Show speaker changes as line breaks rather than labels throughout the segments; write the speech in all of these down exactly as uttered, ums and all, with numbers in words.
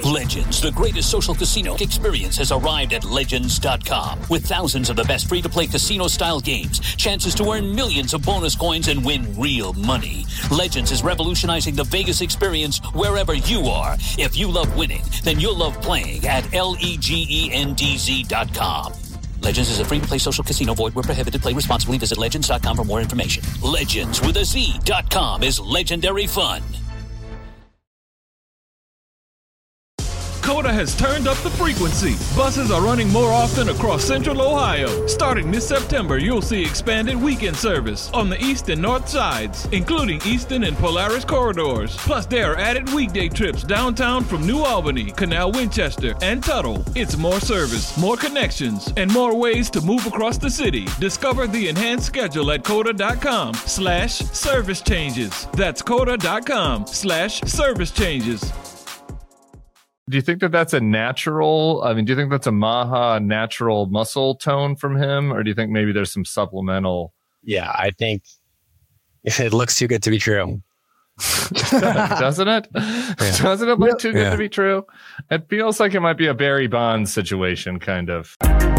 Legends, the greatest social casino experience, has arrived at Legends dot com. With thousands of the best free-to-play casino-style games, chances to earn millions of bonus coins, and win real money. Legends is revolutionizing the Vegas experience wherever you are. If you love winning, then you'll love playing at L-E-G-E-N-D-Z dot com. Legends is a free-to-play social casino. Void where prohibited. Play responsibly. Visit Legends dot com for more information. Legends with a Z dot com is legendary fun.
COTA has turned up the frequency. Buses are running more often across Central Ohio. Starting this September, you'll see expanded weekend service on the east and north sides, including Eastern and Polaris corridors. Plus, there are added weekday trips downtown from New Albany, Canal Winchester, and Tuttle. It's more service, more connections, and more ways to move across the city. Discover the enhanced schedule at COTA dot com slash service changes. That's COTA dot com slash service changes.
Do you think that that's a natural, I mean, do you think that's a Maha natural muscle tone from him? Or do you think maybe there's some supplemental?
Yeah, I think it looks too good to be true.
Doesn't it? Yeah. Doesn't it look too good yeah. to be true? It feels like it might be a Barry Bonds situation, kind of.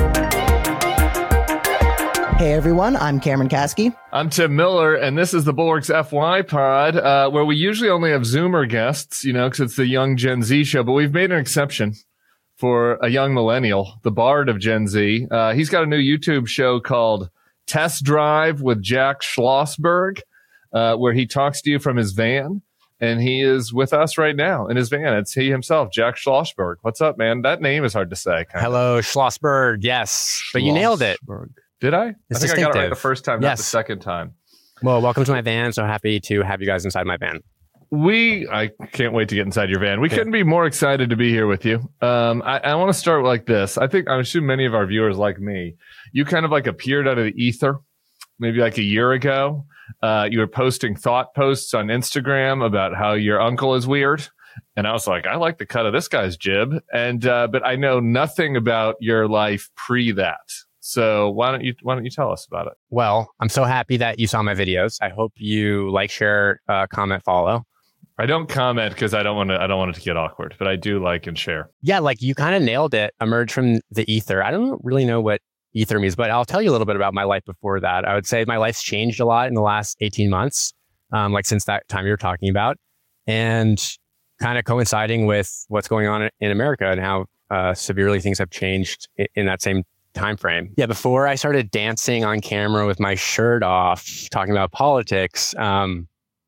Hey everyone, I'm Cameron Kasky.
I'm Tim Miller, and this is the Bulwark's F Y pod, uh, where we usually only have Zoomer guests, you know, because it's the young Gen Z show, but we've made an exception for a young millennial, the bard of Gen Z. Uh, he's got a new YouTube show called Test Drive with Jack Schlossberg, uh, where he talks to you from his van, and he is with us right now in his van. It's he himself, Jack Schlossberg. What's up, man? That name is hard to say.
Hello, of. Schlossberg. Yes, but you nailed it.
Did I?
It's
I think I got it right the first time,
yes.
not the second time.
Well, welcome to my van. So happy to have you guys inside my van.
We, I can't wait to get inside your van. We yeah. couldn't be more excited to be here with you. Um, I, I want to start like this. I think, I'm assuming many of our viewers like me, you kind of like appeared out of the ether, maybe like a year ago. Uh, you were posting thought posts on Instagram about how your uncle is weird. And I was like, I like the cut of this guy's jib. And, uh, but I know nothing about your life pre that. So why don't you why don't you tell us about it?
Well, I'm so happy that you saw my videos. I hope you like, share, uh, comment, follow.
I don't comment because I don't want to. I don't want it to get awkward, but I do like and share.
Yeah, like you kind of nailed it. Emerge from the ether. I don't really know what ether means, but I'll tell you a little bit about my life before that. I would say my life's changed a lot in the last eighteen months, um, like since that time you were talking about, and kind of coinciding with what's going on in America and how uh, severely things have changed in, in that same time frame. Yeah, before I started dancing on camera with my shirt off, talking about politics, um,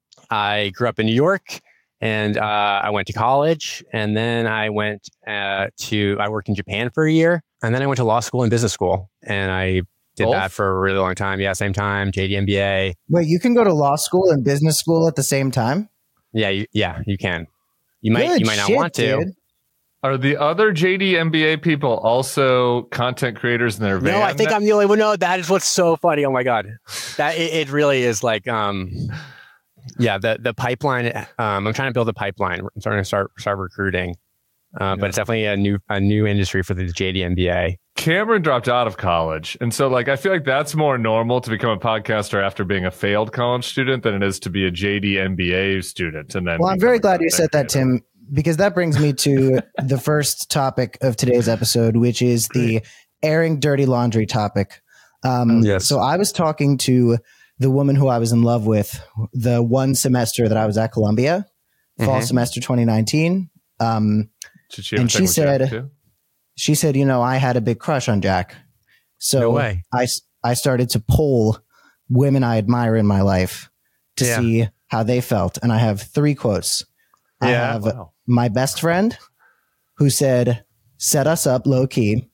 I grew up in New York, and uh, I went to college, and then I went uh, to, I worked in Japan for a year, and then I went to law school and business school, and I did Both? that for a really long time. Yeah, same time, J D M B A.
Wait, you can go to law school and business school at the same time?
Yeah, you, yeah, you can. You might,
Good
you might not
shit,
want to.
Dude.
Are the other J D M B A people also content creators in their van?
No, I think I'm the only one. No, that is what's so funny. Oh my God. That it, it really is like, um, yeah, the, the pipeline, um, I'm trying to build a pipeline. I'm starting to start, start recruiting, uh, yeah. but it's definitely a new, a new industry for the J D M B A.
Cameron dropped out of college. And so like, I feel like that's more normal to become a podcaster after being a failed college student than it is to be a J D M B A student. And then,
well, I'm very glad you said that, Tim, because that brings me to the first topic of today's episode, which is the airing dirty laundry topic. Um, yes. So I was talking to the woman who I was in love with the one semester that I was at Columbia, mm-hmm. fall semester twenty nineteen. Um, she and she said, she said, you know, I had a big crush on Jack. So
no way.
I, I started to poll women I admire in my life to yeah. see how they felt. And I have three quotes. Yeah, I have wow. my best friend who said, set us up low key.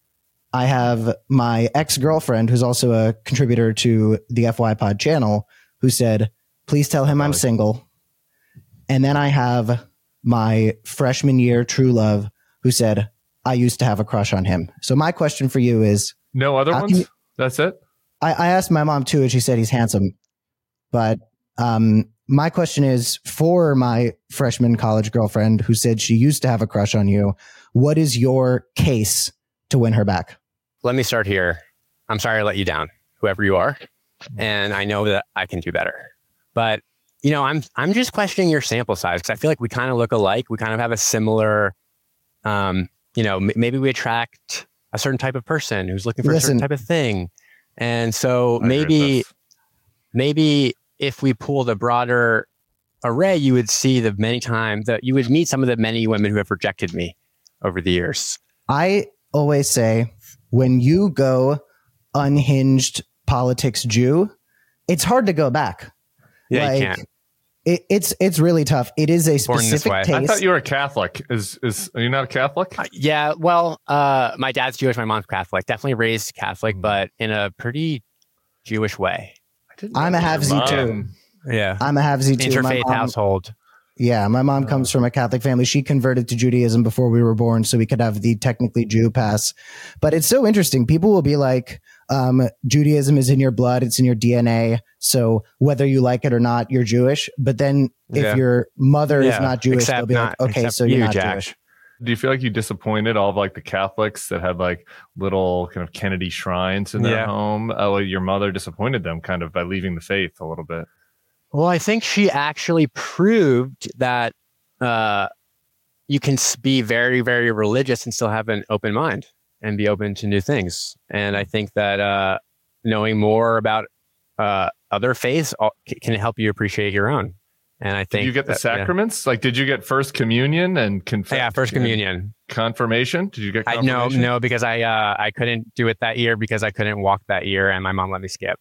I have my ex-girlfriend who's also a contributor to the F Y Pod channel who said, please tell him I'm single. And then I have my freshman year true love who said, I used to have a crush on him. So my question for you is...
No other ones? You, That's it?
I, I asked my mom too, and she said he's handsome. But... um. My question is, for my freshman college girlfriend who said she used to have a crush on you, what is your case to win her back?
Let me start here. I'm sorry I let you down, whoever you are. And I know that I can do better. But, you know, I'm I'm just questioning your sample size because I feel like we kind of look alike. We kind of have a similar um, you know, m- maybe we attract a certain type of person who's looking for
Listen.
a certain type of thing. And so
I agree with
maybe,
this.
maybe if we pulled a broader array, you would see the many times that you would meet some of the many women who have rejected me over the years.
I always say when you go unhinged politics Jew, it's hard to go back.
Yeah,
like,
you can't.
It, it's it's really tough. It is a
Born this
specific
way.
taste.
I thought you were a Catholic. Is is are you not a Catholic?
Uh, yeah, well, uh, my dad's Jewish, my mom's Catholic. Definitely raised Catholic,
Mm.
but in a pretty Jewish way.
I didn't
I'm
know
a
your
half Z
mom-
too.
Yeah.
I'm a half Z too. My
Interfaith
mom-
household.
Yeah, my mom comes from a Catholic family. She converted to Judaism before we were born, so we could have the technically Jew pass. But it's so interesting. People will be like, um, Judaism is in your blood, it's in your D N A. So whether you like it or not, you're Jewish. But then if
Yeah.
your mother is
Yeah,
not Jewish,
except
they'll be
not-
like, okay,
except
so you're
you,
not
Jack.
Jewish.
Do you feel like you disappointed all of like the Catholics that had like little kind of Kennedy shrines in their
Yeah.
home? Oh, well, your mother disappointed them kind of by leaving the faith a little bit.
Well, I think she actually proved that uh, you can s- be very, very religious and still have an open mind and be open to new things. And I think that uh, knowing more about uh, other faiths all- c- can help you appreciate your own. And I think
Did you get the
that- yeah.
sacraments? Like, did you get first communion and conf-
Yeah, first communion.
confirmation? Did you get
I no,
confirmation?
no, because I uh, I couldn't do it that year because I couldn't walk that year, and my mom let me skip.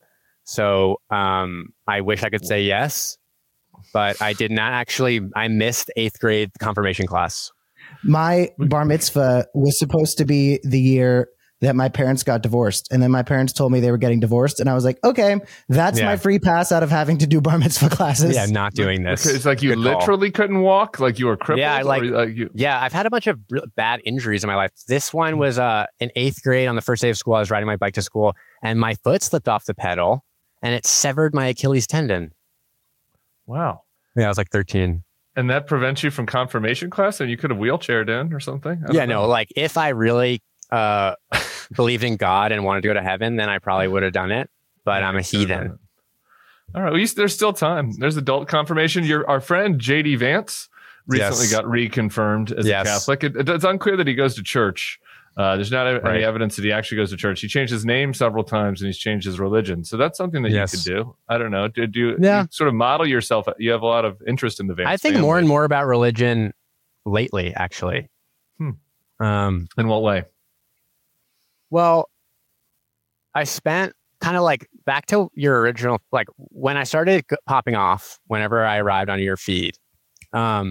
So um, I wish I could say yes, but I did not actually. I missed eighth grade confirmation class.
My bar mitzvah was supposed to be the year that my parents got divorced. And then my parents told me they were getting divorced. And I was like, okay, that's
Yeah.
my free pass out of having to do bar mitzvah classes.
Yeah, not doing this.
It's like you
Good call.
literally couldn't walk, like you were crippled.
Yeah, I like-
or, like you.
Yeah, I've had a bunch of real bad injuries in my life. This one was uh, in eighth grade on the first day of school. I was riding my bike to school, and my foot slipped off the pedal, and it severed my Achilles tendon.
Wow.
Yeah, I was like thirteen.
And that prevents you from confirmation class, and you could have wheelchaired in or something. I don't
Yeah,
know.
no, like if I really uh, believed in God and wanted to go to heaven, then I probably would have done it. But I'm a heathen.
All right, well, you- there's still time. There's adult confirmation. Your our friend J D Vance recently
Yes.
got reconfirmed as
Yes.
a Catholic. It, it- it's unclear that he goes to church. Uh, there's not a-
Right.
any evidence that he actually goes to church. He changed his name several times and he's changed his religion. So that's something that
Yes.
you could do. I don't know. Did you,
Yeah.
you sort of model yourself? You have a lot of interest in the Vance
I think
family.
more and more about religion lately, actually.
Hmm.
Um,
In what way?
Well, I spent kind of like back to your original, like when I started g- popping off, whenever I arrived on your feed, um,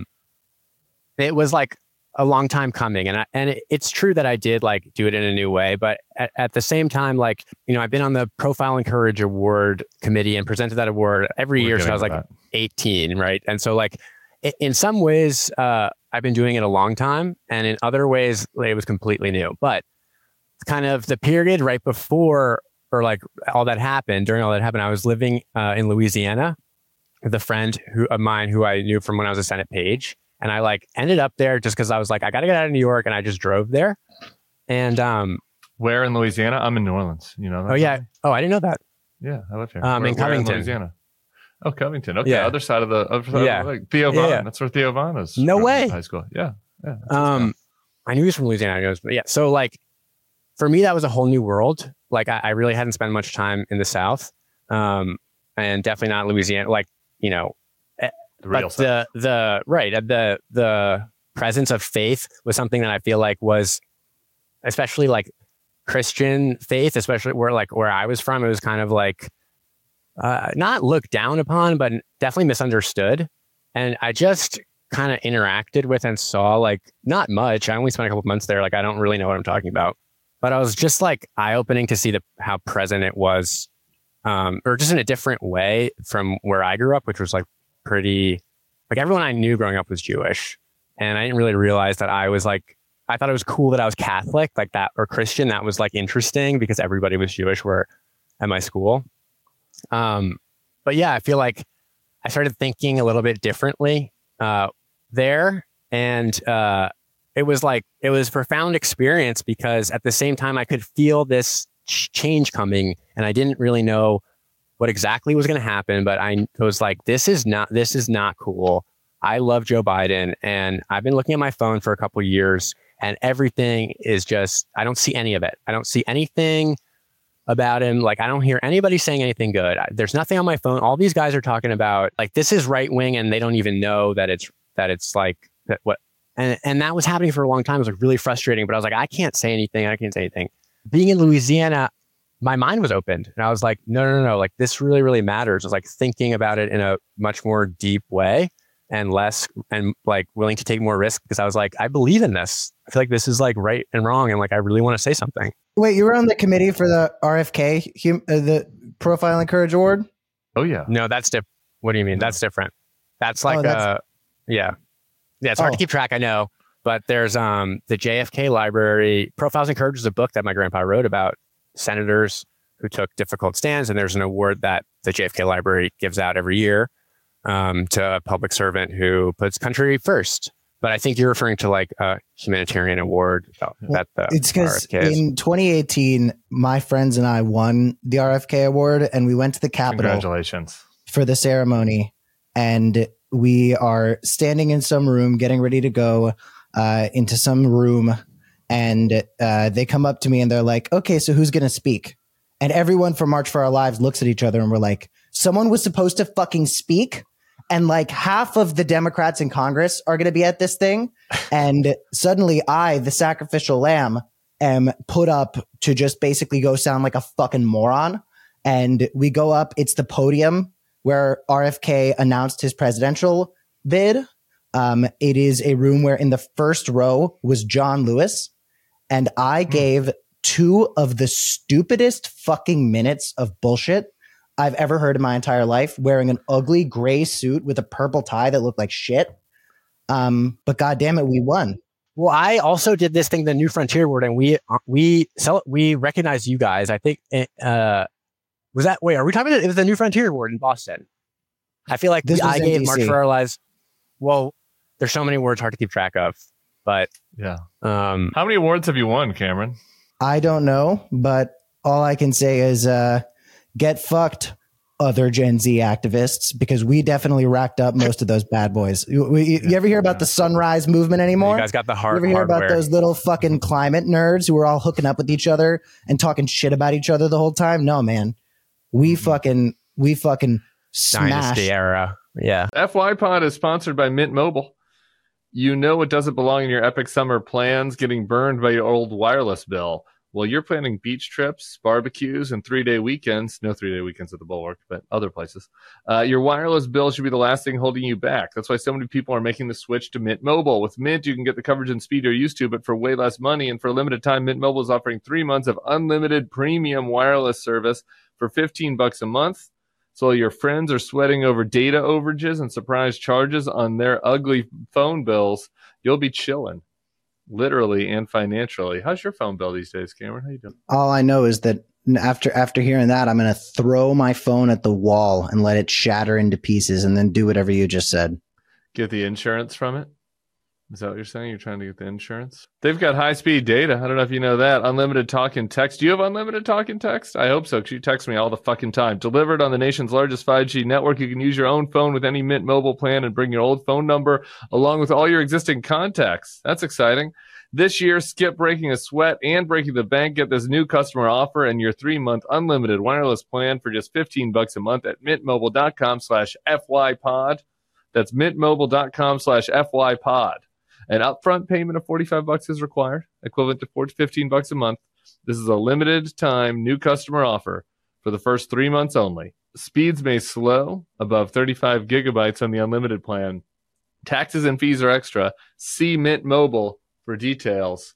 it was like a long time coming. And I, and it, it's true that I did like do it in a new way, but at, at the same time, like, you know, I've been on the Profile and Courage Award committee and presented that award every
We're
year. So
getting
I was
to
like
that.
eighteen, right? And so like i- in some ways, uh, I've been doing it a long time, and in other ways, it was completely new. But kind of the period right before, or like all that happened, during all that happened, I was living uh, in Louisiana with a friend who of mine who I knew from when I was a Senate page, and I like ended up there just because I was like, I got to get out of New York, and I just drove there. And um,
Where in Louisiana? I'm in New Orleans. You know that?
oh yeah, oh I didn't know that.
Yeah, I live here.
Um,
Where-
in
where
Covington.
Louisiana. Oh, Covington. Okay,
Yeah.
other side of the other side
Yeah.
of the lake. Theo Vaughn.
Yeah, yeah.
That's where Theo Vaughn is.
No
from
way.
High school. Yeah. Yeah. that's his
Um,
guy.
I knew he was from Louisiana. I knows, but yeah. So like, for me, that was a whole new world. Like, I, I really hadn't spent much time in the South, um, and definitely not Louisiana. Like, you know,
the real
but
stuff.
the the right uh, the the presence of faith was something that I feel like was, especially like Christian faith, especially where like where I was from, it was kind of like uh, not looked down upon, but definitely misunderstood. And I just kind of interacted with and saw like not much. I only spent a couple months there. Like I don't really know what I'm talking about, but I was just like eye opening to see the how present it was, um, or just in a different way from where I grew up, which was like pretty like everyone I knew growing up was Jewish, and I didn't really realize that I was like I thought it was cool that I was Catholic like that or Christian. That was like interesting because everybody was Jewish where at my school. Um, but yeah, I feel like I started thinking a little bit differently uh, there, and uh, it was like it was a profound experience because at the same time I could feel this ch- change coming, and I didn't really know what exactly was going to happen, but I was like, this is not this is not cool. I love Joe Biden, and I've been looking at my phone for a couple of years, and everything is just, I don't see any of it. I don't see anything about him. Like, I don't hear anybody saying anything good. There's nothing on my phone. All these guys are talking about, like, this is right wing, and they don't even know that it's, that it's like, that what, and, and that was happening for a long time. It was like really frustrating, but I was like, I can't say anything. I can't say anything. Being in Louisiana, my mind was opened, and I was like, no, no, no, no. Like, this really, really matters. I was like thinking about it in a much more deep way and less, and like willing to take more risk, because I was like, I believe in this. I feel like this is like right and wrong. And like, I really want to say something.
Wait, you were on the committee for the R F K, hum, uh, the Profile and Courage Award?
Oh, yeah.
No, that's different. What do you mean? That's different. That's like, oh, that's... uh, yeah. Yeah, it's hard oh. to keep track, I know. But there's um the J F K Library. Profiles in Courage is a book that my grandpa wrote about senators who took difficult stands. And there's an award that the J F K Library gives out every year um, to a public servant who puts country first. But I think you're referring to like a humanitarian award well, that the
It's because in twenty eighteen, my friends and I won the R F K award, and we went to the Capitol.
Congratulations.
For the ceremony. And we are standing in some room, getting ready to go uh, into some room. And uh, they come up to me and they're like, okay, so who's going to speak? And everyone from March for Our Lives looks at each other and we're like, someone was supposed to fucking speak. And like half of the Democrats in Congress are going to be at this thing. And suddenly I, the sacrificial lamb, am put up to just basically go sound like a fucking moron. And we go up. It's the podium where R F K announced his presidential bid. Um, it is a room where in the first row was John Lewis. And I gave two of the stupidest fucking minutes of bullshit I've ever heard in my entire life, wearing an ugly gray suit with a purple tie that looked like shit. Um, but goddamn it, we won.
Well, I also did this thing, the New Frontier Award, and we we sell we recognize you guys. I think uh, was that wait, are we talking about it was the New Frontier Award in Boston? I feel like this I gave March for Our Lives. Well, there's so many words hard to keep track of, but
yeah.
Um,
how many awards have you won, Cameron?
I don't know, but all I can say is uh, get fucked, other Gen Z activists, because we definitely racked up most of those bad boys. You, you, you ever hear about the Sunrise Movement anymore?
You guys got the hard.
You ever hear
hardware.
about those little fucking climate nerds who were all hooking up with each other and talking shit about each other the whole time? No, man. We mm-hmm. fucking we fucking smashed.
Dynasty era. Yeah.
F Y Pod is sponsored by Mint Mobile. You know it doesn't belong in your epic summer plans, getting burned by your old wireless bill. Well, you're planning beach trips, barbecues, and three-day weekends. No three-day weekends at the Bulwark, but other places. Uh, your wireless bill should be the last thing holding you back. That's why so many people are making the switch to Mint Mobile. With Mint, you can get the coverage and speed you're used to, but for way less money. And for a limited time, Mint Mobile is offering three months of unlimited premium wireless service for fifteen bucks a month. So your friends are sweating over data overages and surprise charges on their ugly phone bills, you'll be chilling, literally and financially. How's your phone bill these days, Cameron? How you doing?
All I know is that after after hearing that, I'm going to throw my phone at the wall and let it shatter into pieces, and then do whatever you just said.
Get the insurance from it? Is that what you're saying? You're trying to get the insurance? They've got high-speed data. I don't know if you know that. Unlimited talk and text. Do you have unlimited talk and text? I hope so, because you text me all the fucking time. Delivered on the nation's largest five G network. You can use your own phone with any Mint Mobile plan and bring your old phone number along with all your existing contacts. That's exciting. This year, skip breaking a sweat and breaking the bank. Get this new customer offer and your three-month unlimited wireless plan for just fifteen bucks a month at mintmobile.com slash FYPod. That's mintmobile.com slash FYPod. An upfront payment of forty-five bucks is required, equivalent to fifteen bucks a month. This is a limited time new customer offer for the first three months only. Speeds may slow above thirty-five gigabytes on the unlimited plan. Taxes and fees are extra. See Mint Mobile for details.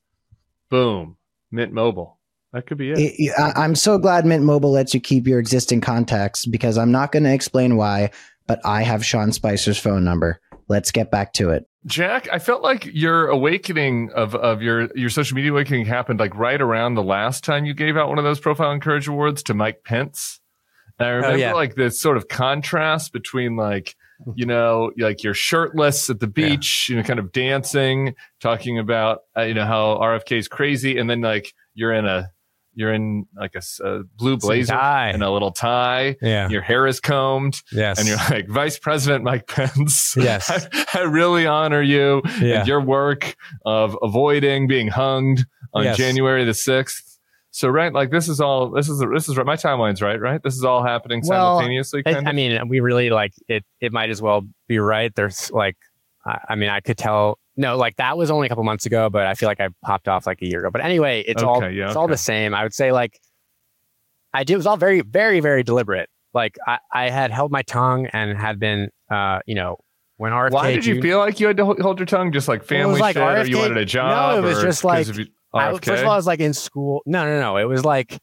Boom. Mint Mobile. That could be it.
it I'm so glad Mint Mobile lets you keep your existing contacts, because I'm not going to explain why, but I have Sean Spicer's phone number. Let's get back to it.
Jack, I felt like your awakening of, of your, your social media awakening happened like right around the last time you gave out one of those Profile and Courage Awards to Mike Pence. And I remember oh, yeah. like this sort of contrast between like, you know, like you're shirtless at the beach, yeah. you know, kind of dancing, talking about, uh, you know, how R F K is crazy. And then like you're in a, You're in like a, a blue blazer
tie.
and a little tie.
Yeah.
Your hair is combed.
Yes.
And you're like, Vice President Mike Pence.
Yes.
I, I really honor you
Yeah.
and your work of avoiding being hunged on
Yes.
January the sixth. So, right, like this is all, this is, this is my timeline's right, right? This is all happening
Well,
simultaneously.
I,
kind
I
of?
mean, we really like it. It might as well be right. There's like, I, I mean, I could tell. No, like that was only a couple months ago, but I feel like I popped off like a year ago. But anyway, it's
Okay,
all
yeah,
it's
okay.
all the same. I would say like I did. It was all very, very, very deliberate. Like I, I had held my tongue and had been, uh, you know, when R F K.
Why did you
Jun-
feel like you had to hold your tongue? Just like family
like
shit,
R F K
or you wanted a job?
No, it was
or
just
'cause
like
of you-
I,
R F K?
first of all, I was like in school. No, no, no. It was like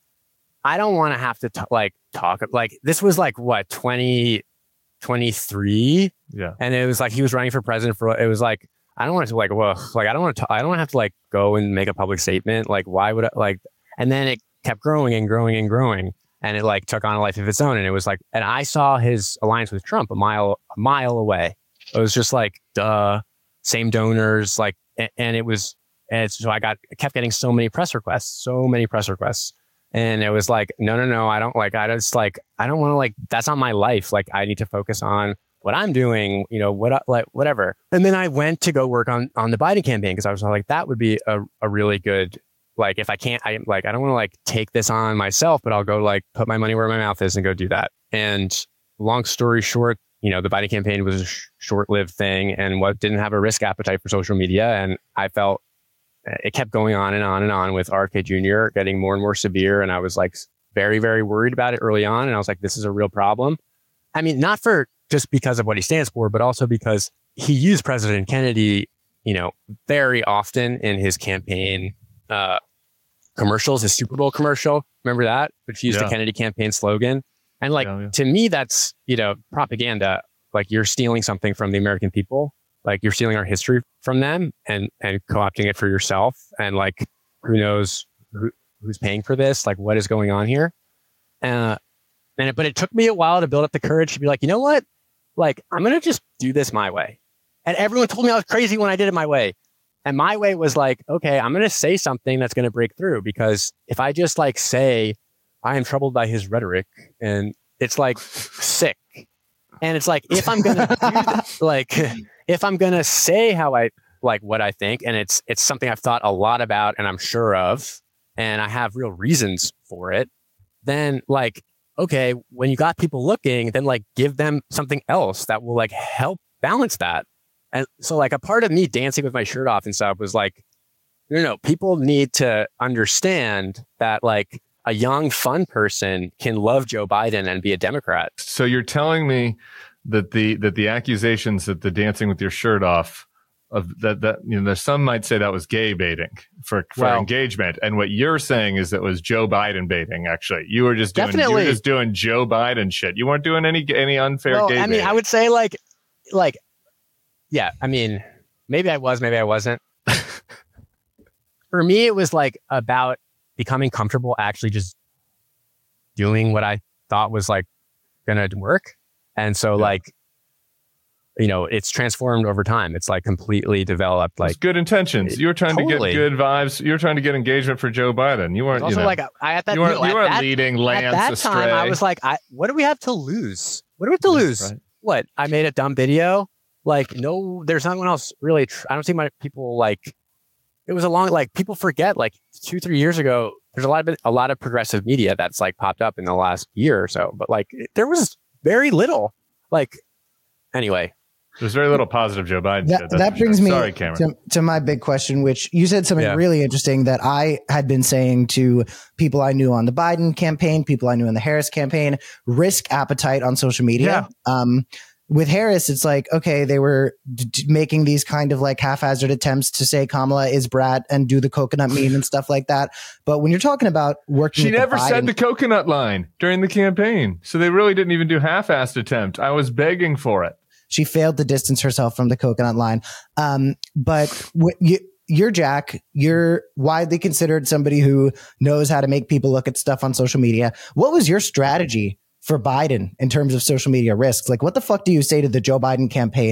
I don't want to have to t- like talk. Like this was like what twenty twenty-three,
yeah.
and it was like he was running for president for. It was like I don't want to like whoa, like I don't want to. I don't want to have to like go and make a public statement. Like why would I like? And then it kept growing and growing and growing, and it like took on a life of its own. And it was like, and I saw his alliance with Trump a mile a mile away. It was just like duh, same donors, like, and, and it was. And it's, so I got kept getting so many press requests, so many press requests. And it was like, no, no, no, I don't like, I just like, I don't want to like, that's not my life. Like, I need to focus on what I'm doing, you know, what, like, whatever. And then I went to go work on, on the Biden campaign because I was like, that would be a, a really good, like, if I can't, I like, I don't want to like take this on myself, but I'll go like put my money where my mouth is and go do that. And long story short, you know, the Biden campaign was a sh- short-lived thing and what didn't have a risk appetite for social media. And I felt, it kept going on and on and on with R F K Junior getting more and more severe. And I was like very, very worried about it early on. And I was like, this is a real problem. I mean, not for just because of what he stands for, but also because he used President Kennedy, you know, very often in his campaign uh, commercials, his Super Bowl commercial. Remember that? Which used
Yeah.
the Kennedy campaign slogan. And like,
Yeah, yeah.
to me, that's, you know, propaganda. Like you're stealing something from the American people. Like you're stealing our history from them and, and co-opting it for yourself. And like, who knows who, who's paying for this? Like what is going on here? Uh, and it, but it took me a while to build up the courage to be like, you know what? Like, I'm going to just do this my way. And everyone told me I was crazy when I did it my way. And my way was like, okay, I'm going to say something that's going to break through because if I just like say, I am troubled by his rhetoric and it's like sick. And it's like, if I'm going to do that, like, if I'm going to say how I like what I think, and it's, it's something I've thought a lot about and I'm sure of, and I have real reasons for it, then like, okay, when you got people looking, then like give them something else that will like help balance that. And so like a part of me dancing with my shirt off and stuff was like, no, no, people need to understand that like a young, fun person can love Joe Biden and be a Democrat.
So you're telling me that the that the accusations that the dancing with your shirt off of that that you know there's some might say that was gay baiting for for
Well-
engagement, and what you're saying is that was Joe Biden baiting. Actually, you were just doing you
Definitely.
were just doing Joe Biden shit. You weren't doing any any unfair
Well,
gay
I mean,
baiting.
I would say like, like, yeah, I mean, maybe I was, maybe I wasn't. For me, it was like about becoming comfortable actually just doing what I thought was like going to work. And so
Yeah.
like, you know, it's transformed over time. It's like completely developed. Like
It's good intentions. You were trying
Totally.
to get good vibes. You were trying to get engagement for Joe Biden. You weren't.
also
You know,
like I at that,
you weren't,
no,
you
at
weren't
that,
leading
at
Lance
that
astray.
time, I was like, I, what do we have to lose? What do we have to
Yes,
lose?
right.
What? I made a dumb video. Like, no, there's no one else really. Tr- I don't see my people like, it was a long, like people forget like two, three years ago, there's a lot of, a lot of progressive media that's like popped up in the last year or so, but like there was very little like, anyway.
There's very little positive Joe Biden.
That,
shit, that's
that
for sure.
brings me
Sorry, Cameron.
to, to my big question, which you said something
Yeah.
really interesting that I had been saying to people I knew on the Biden campaign, people I knew in the Harris campaign, risk appetite on social media. Um, with Harris, it's like, okay, they were d- d- making these kind of like haphazard attempts to say Kamala is brat and do the coconut meme and stuff like that. But when you're talking about working,
She
with
never
the Biden,
said the coconut line during the campaign. So they really didn't even do half-assed attempt. I was begging for it.
she failed to distance herself from the coconut line. Um, but w- you, you're Jack. You're widely considered somebody who knows how to make people look at stuff on social media. What was your strategy for Biden in terms of social media risks? Like, what the fuck do you say to the Joe Biden campaign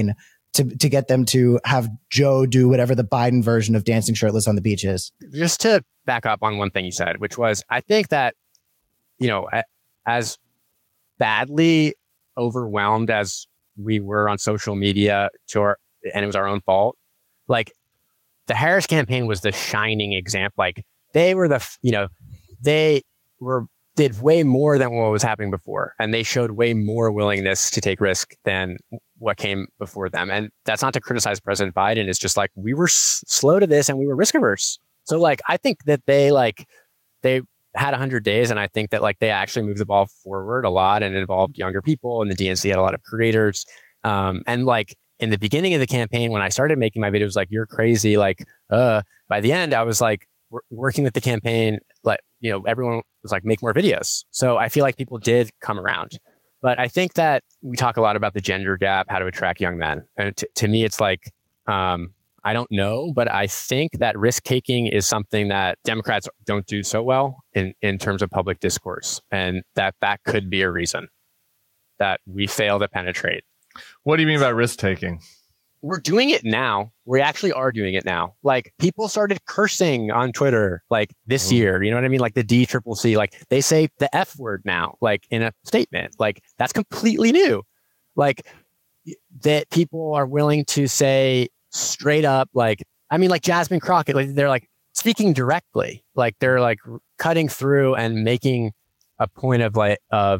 to to get them to have Joe do whatever the Biden version of dancing shirtless on the beach is.
Just to back up on one thing you said, which was, I think that, you know, as badly overwhelmed as we were on social media to our, and it was our own fault, like the Harris campaign was the shining example. Like they were the, you know, they were did way more than what was happening before. And they showed way more willingness to take risk than what came before them. And that's not to criticize President Biden. It's just like, we were s- slow to this and we were risk averse. So like, I think that they like, they had a hundred days. And I think that like, they actually moved the ball forward a lot and involved younger people, and the D N C had a lot of creators. Um, and like in the beginning of the campaign, when I started making my videos, like, you're crazy. Like, uh, by the end, I was like w- working with the campaign, like, you know, everyone was like, make more videos. So I feel like people did come around. But I think that we talk a lot about the gender gap, how to attract young men. And t- to me, it's like, um, I don't know, but I think that risk taking is something that Democrats don't do so well in, in terms of public discourse. And that that could be a reason that we fail to penetrate.
What do you mean by risk taking?
We're doing it now. We actually are doing it now. Like, people started cursing on Twitter like this mm. year. You know what I mean? Like the D C C C. Like, they say the F word now, like in a statement. Like, that's completely new. Like, that people are willing to say straight up, like, I mean, like Jasmine Crockett, like they're like speaking directly. Like, they're like cutting through and making a point of like of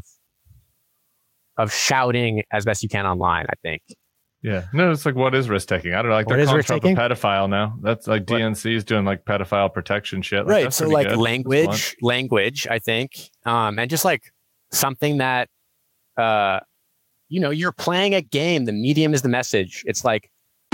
of shouting as best you can online, I think.
Yeah. No, it's like, what is risk taking? I don't know. Like, they're calling Trump a pedophile now. That's like D N C is doing like pedophile protection shit. Like,
right. So like good. language, language, I think. Um, and just like something that, uh, you know, you're playing a game. The medium is the message. It's like,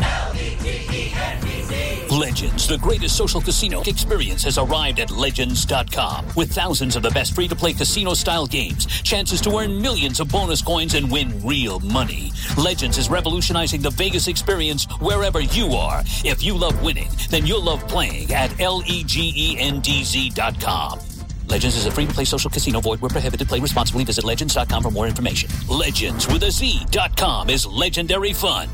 Legends, the greatest social casino experience, has arrived at Legends dot com. With thousands of the best free-to-play casino-style games, chances to earn millions of bonus coins and win real money. Legends is revolutionizing the Vegas experience wherever you are. If you love winning, then you'll love playing at Legends dot com. Legends is a free-to-play social casino. Void where prohibited. Play responsibly. Visit Legends dot com for more information. Legends with a Z dot com is legendary fun.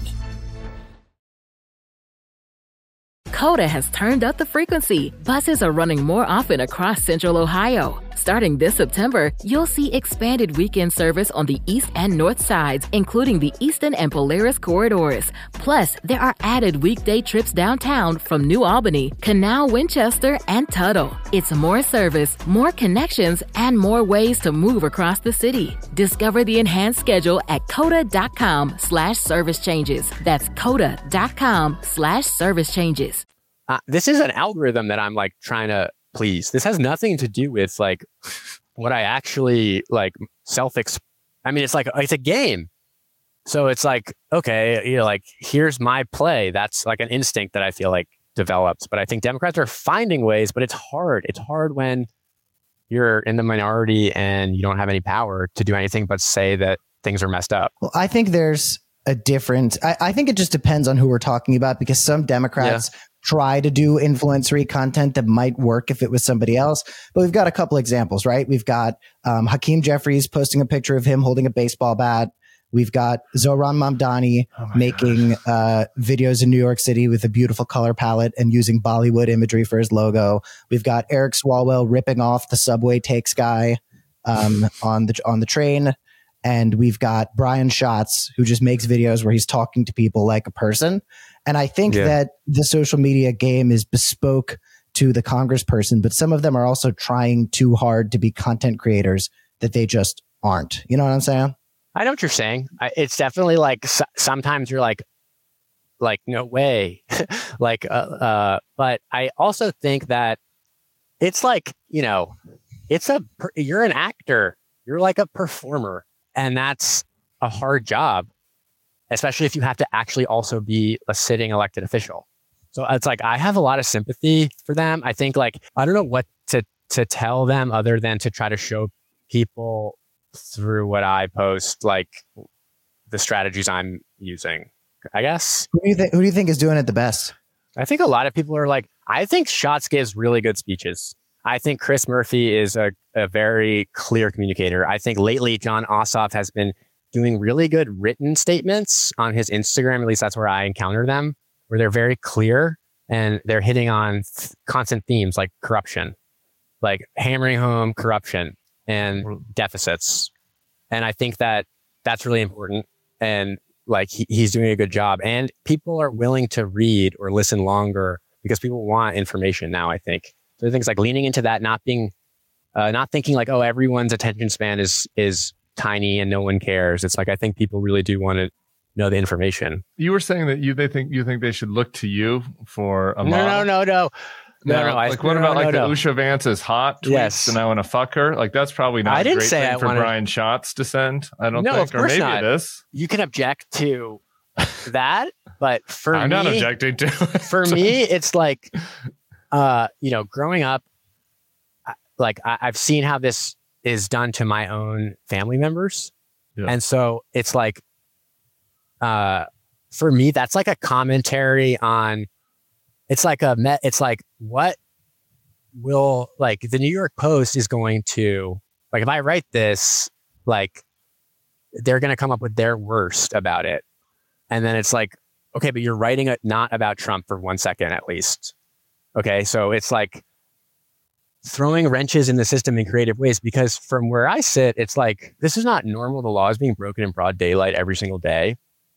Coda has turned up the frequency. Buses are running more often across Central Ohio. Starting this September, you'll see expanded weekend service on the east and north sides, including the Eastern and Polaris corridors. Plus, there are added weekday trips downtown from New Albany, Canal, Winchester, and Tuttle. It's more service, more connections, and more ways to move across the city. Discover the enhanced schedule at coda.com slash service changes. That's coda.com slash service changes.
Uh, this is an algorithm that I'm like trying to please. This has nothing to do with like what I actually like self exp- I mean, it's like, it's a game. So it's like, okay, you know, like, here's my play. That's like an instinct that I feel like develops. But I think Democrats are finding ways, but it's hard. It's hard when you're in the minority and you don't have any power to do anything but say that things are messed up.
Well, I think there's a different, I, I think it just depends on who we're talking about, because some Democrats yeah. try to do influencery content that might work if it was somebody else. But we've got a couple examples, right? We've got um, Hakeem Jeffries posting a picture of him holding a baseball bat. We've got Zohran Mamdani oh making uh, videos in New York City with a beautiful color palette and using Bollywood imagery for his logo. We've got Eric Swalwell ripping off the Subway Takes guy um, on the on the train. And we've got Brian Schatz, who just makes videos where he's talking to people like a person. And I think yeah. that the social media game is bespoke to the congressperson, but some of them are also trying too hard to be content creators that they just aren't. You know what I'm saying?
I know what you're saying. I, it's definitely like so, sometimes you're like, like, no way. like, uh, uh, but I also think that it's like, you know, it's a, you're an actor. You're like a performer. And that's a hard job, especially if you have to actually also be a sitting elected official. So it's like, I have a lot of sympathy for them. I think like, I don't know what to, to tell them other than to try to show people through what I post, like the strategies I'm using, I guess.
Who do you think, who do you think is doing it the best?
I think a lot of people are like, I think Schatz gives really good speeches. I think Chris Murphy is a, a very clear communicator. I think lately John Ossoff has been doing really good written statements on his Instagram. At least that's where I encounter them, where they're very clear and they're hitting on th- constant themes like corruption, like hammering home corruption and deficits. And I think that that's really important. And like he, he's doing a good job, and people are willing to read or listen longer because people want information now, I think. So things like leaning into that, not being, uh, not thinking like, oh, everyone's attention span is, is tiny and no one cares. It's like, I think people really do want to know the information.
You were saying that you, they think, you think they should look to you for a model?
No, no, no, no. No,
no,
no, I,
like what
no,
about
no,
like
no,
the
no.
Usha Vance is hot tweets
Yes.
and I want to fuck her? Like that's probably not
I
a
didn't
great
say
thing
I
for
wanted-
Brian Schatz to send. I don't
No,
think,
of
or
course
maybe
not.
it is.
You can object to that, but for
I'm
me,
not objecting to it.
for me, it's like, uh, you know, growing up, I- like I, I've seen how this is done to my own family members.
Yeah.
And so it's like, uh, for me, that's like a commentary on, it's like a met, it's like what will like the New York Post is going to, like, if I write this, like they're going to come up with their worst about it. And then it's like, okay, but you're writing it not about Trump for one second at least. Okay. So it's like throwing wrenches in the system in creative ways, because from where I sit, it's like, this is not normal. The law is being broken in broad daylight every single day.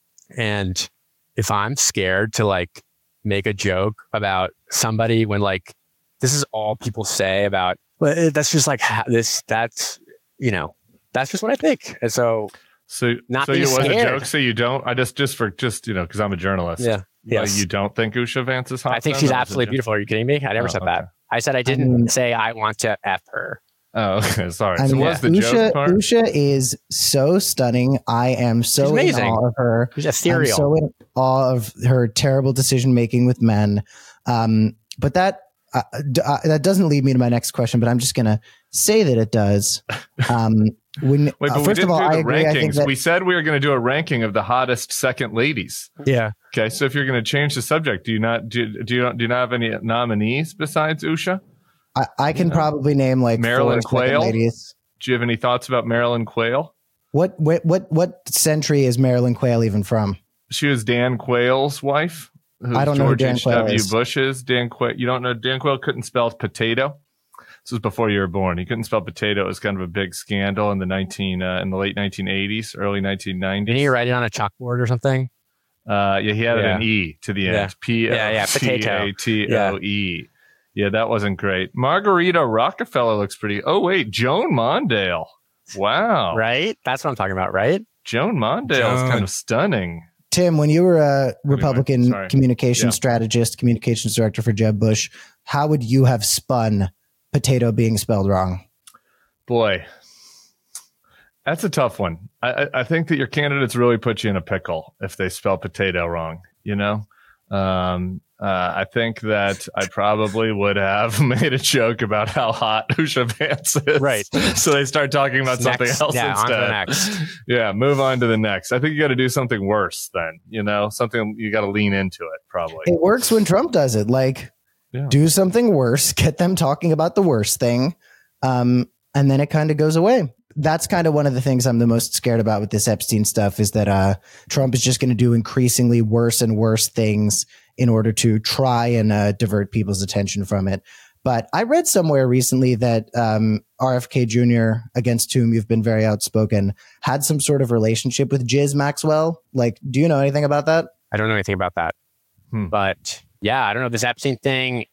And if I'm scared to like make a joke about somebody when like, this is all people say about, well, that's just like ha- this, that's, you know, that's just what I think. And so,
So,
Not
so
being
you was a
scared.
joke. So you don't. I just, just for just you know, because I'm a journalist.
yeah.
Like,
Yes.
you don't think Usha Vance is hot?
I think
then?
she's
That was a
absolutely
joke?
beautiful. Are you kidding me? I never
Oh,
said
okay.
that. I said I didn't
mean-
say I want to F her.
Oh, okay. Sorry.
I
so
mean,
what's the
Usha,
joke part?
Usha is so stunning. I am so
She's
in
amazing.
awe of her.
She's a
I'm
serial.
so in awe of her terrible decision making with men. Um, but that uh, d- uh, that doesn't lead me to my next question. But I'm just gonna say that it does. Um, when
Wait, but
uh,
we
first
didn't
of all,
do
I
the
agree. I think
rankings.
that
We said we were going to do a ranking of the hottest second ladies.
yeah.
Okay, so if you're going to change the subject, do you not do, do you not do you not have any nominees besides Usha?
I, I can probably name like
Marilyn
four second
Quayle?
ladies.
Do you have any thoughts about Marilyn Quayle?
What what what what century is Marilyn Quayle even from?
She was Dan Quayle's wife. Who's
I don't know who
George
Dan
H
Quayle
W.
is.
Bush's Dan Quayle. You don't know Dan Quayle couldn't spell potato. This was before you were born. He couldn't spell potato. It was kind of a big scandal in the nineteen uh, in the late nineteen eighties, early nineteen nineties.
Didn't you write it on a chalkboard or something?
Uh, yeah, he had
Yeah.
an E to the
Yeah.
end. P
Yeah, yeah,
L T
potato.
A T O E. Yeah, that wasn't great. Margarita Rockefeller looks pretty. Oh, wait, Joan Mondale. Wow.
Right? That's what I'm talking about, right?
Joan Mondale is
Joan.
kind of stunning.
Tim, when you were a Republican
sorry.
communication
Yeah.
strategist, communications director for Jeb Bush, how would you have spun potato being spelled wrong?
Boy, that's a tough one. I, I, I think that your candidates really put you in a pickle if they spell potato wrong, you know? Um, uh, I think that I probably would have made a joke about how hot Usha Vance is.
Right.
So they start talking about something
Next.
else
Yeah, on to
instead.
the next.
Yeah, move on to the next. I think you got to do something worse then, you know? Something you got to lean into it probably.
It works when Trump does it. Like,
Yeah.
do something worse, get them talking about the worst thing, um, and then it kind of goes away. That's kind of one of the things I'm the most scared about with this Epstein stuff is that uh, Trump is just going to do increasingly worse and worse things in order to try and uh, divert people's attention from it. But I read somewhere recently that um, R F K Junior, against whom you've been very outspoken, had some sort of relationship with Jiz Maxwell. Like, do you know anything about that?
I don't know anything about that.
Hmm.
But yeah, I don't know. This Epstein thing,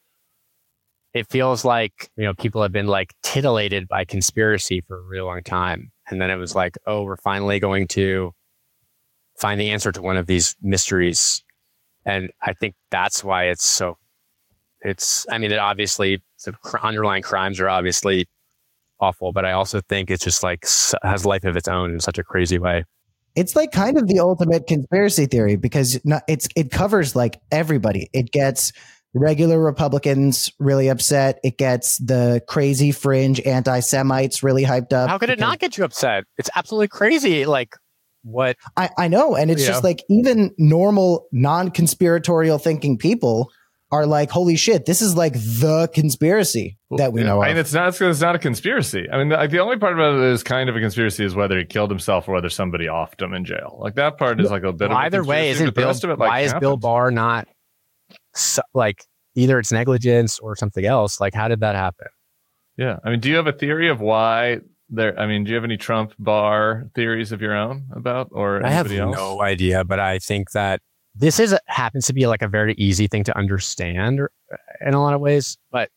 it feels like, you know, people have been like titillated by conspiracy for a real long time. And then it was like, oh, we're finally going to find the answer to one of these mysteries. And I think that's why it's so, it's, I mean, it obviously, the cr- underlying crimes are obviously awful, but I also think it's just like s- has life of its own in such a crazy way.
It's like kind of the ultimate conspiracy theory because not, it's it covers like everybody. It gets regular Republicans really upset. It gets the crazy fringe anti-Semites really hyped up.
How could it
because-
not get you upset? It's absolutely crazy. Like what?
I, I know. And it's
You
just
know?
like even normal non-conspiratorial thinking people are like, holy shit, this is like the conspiracy that we know
and
of.
it's not, it's not a conspiracy. I mean, the, like, the only part about it is kind of a conspiracy is whether he killed himself or whether somebody offed him in jail. Like that part is like a bit
well,
of a
either way, isn't Bill, it, like, why is happens. Bill Barr not so, like either it's negligence or something else? Like, how did that happen?
Yeah. I mean, do you have a theory of why there? I mean, do you have any Trump Barr theories of your own about, or
I have
anybody else?
No idea, but I think that this is a, happens to be like a very easy thing to understand in a lot of ways, but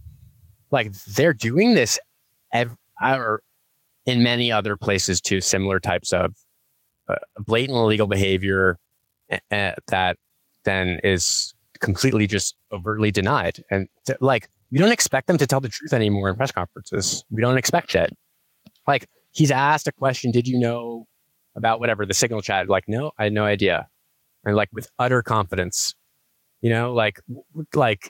like they're doing this ev- or in many other places too, similar types of uh, blatant illegal behavior uh, that then is completely just overtly denied. And to, like, we don't expect them to tell the truth anymore in press conferences. We don't expect it. Like, he's asked a question, did you know about whatever, the Signal chat? Like, no, I had no idea. And like with utter confidence, you know, like, like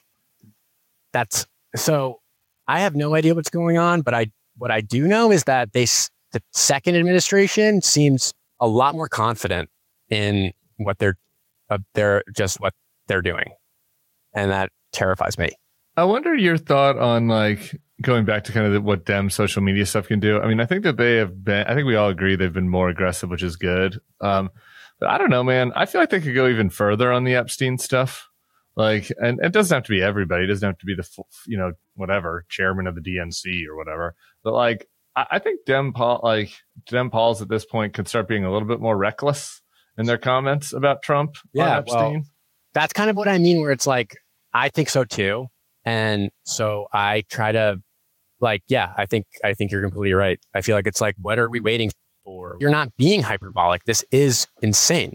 that's, so I have no idea what's going on, but I, what I do know is that they, the second administration seems a lot more confident in what they're, uh, they're just what they're doing. And that terrifies me.
I wonder your thought on like going back to kind of the, what Dem social media stuff can do. I mean, I think that they have been, I think we all agree they've been more aggressive, which is good. Um, But I don't know, man. I feel like they could go even further on the Epstein stuff. Like, and it doesn't have to be everybody. It doesn't have to be the, you know, whatever, chairman of the D N C or whatever. But like, I, I think Dem Paul, like Dem Pauls at this point could start being a little bit more reckless in their comments about Trump.
Yeah,
on Epstein.
Well, that's kind of what I mean, where it's like, I think so too. And so I try to like, yeah, I think, I think you're completely right. I feel like it's like, what are we waiting for? Or you're not being hyperbolic. This is insane.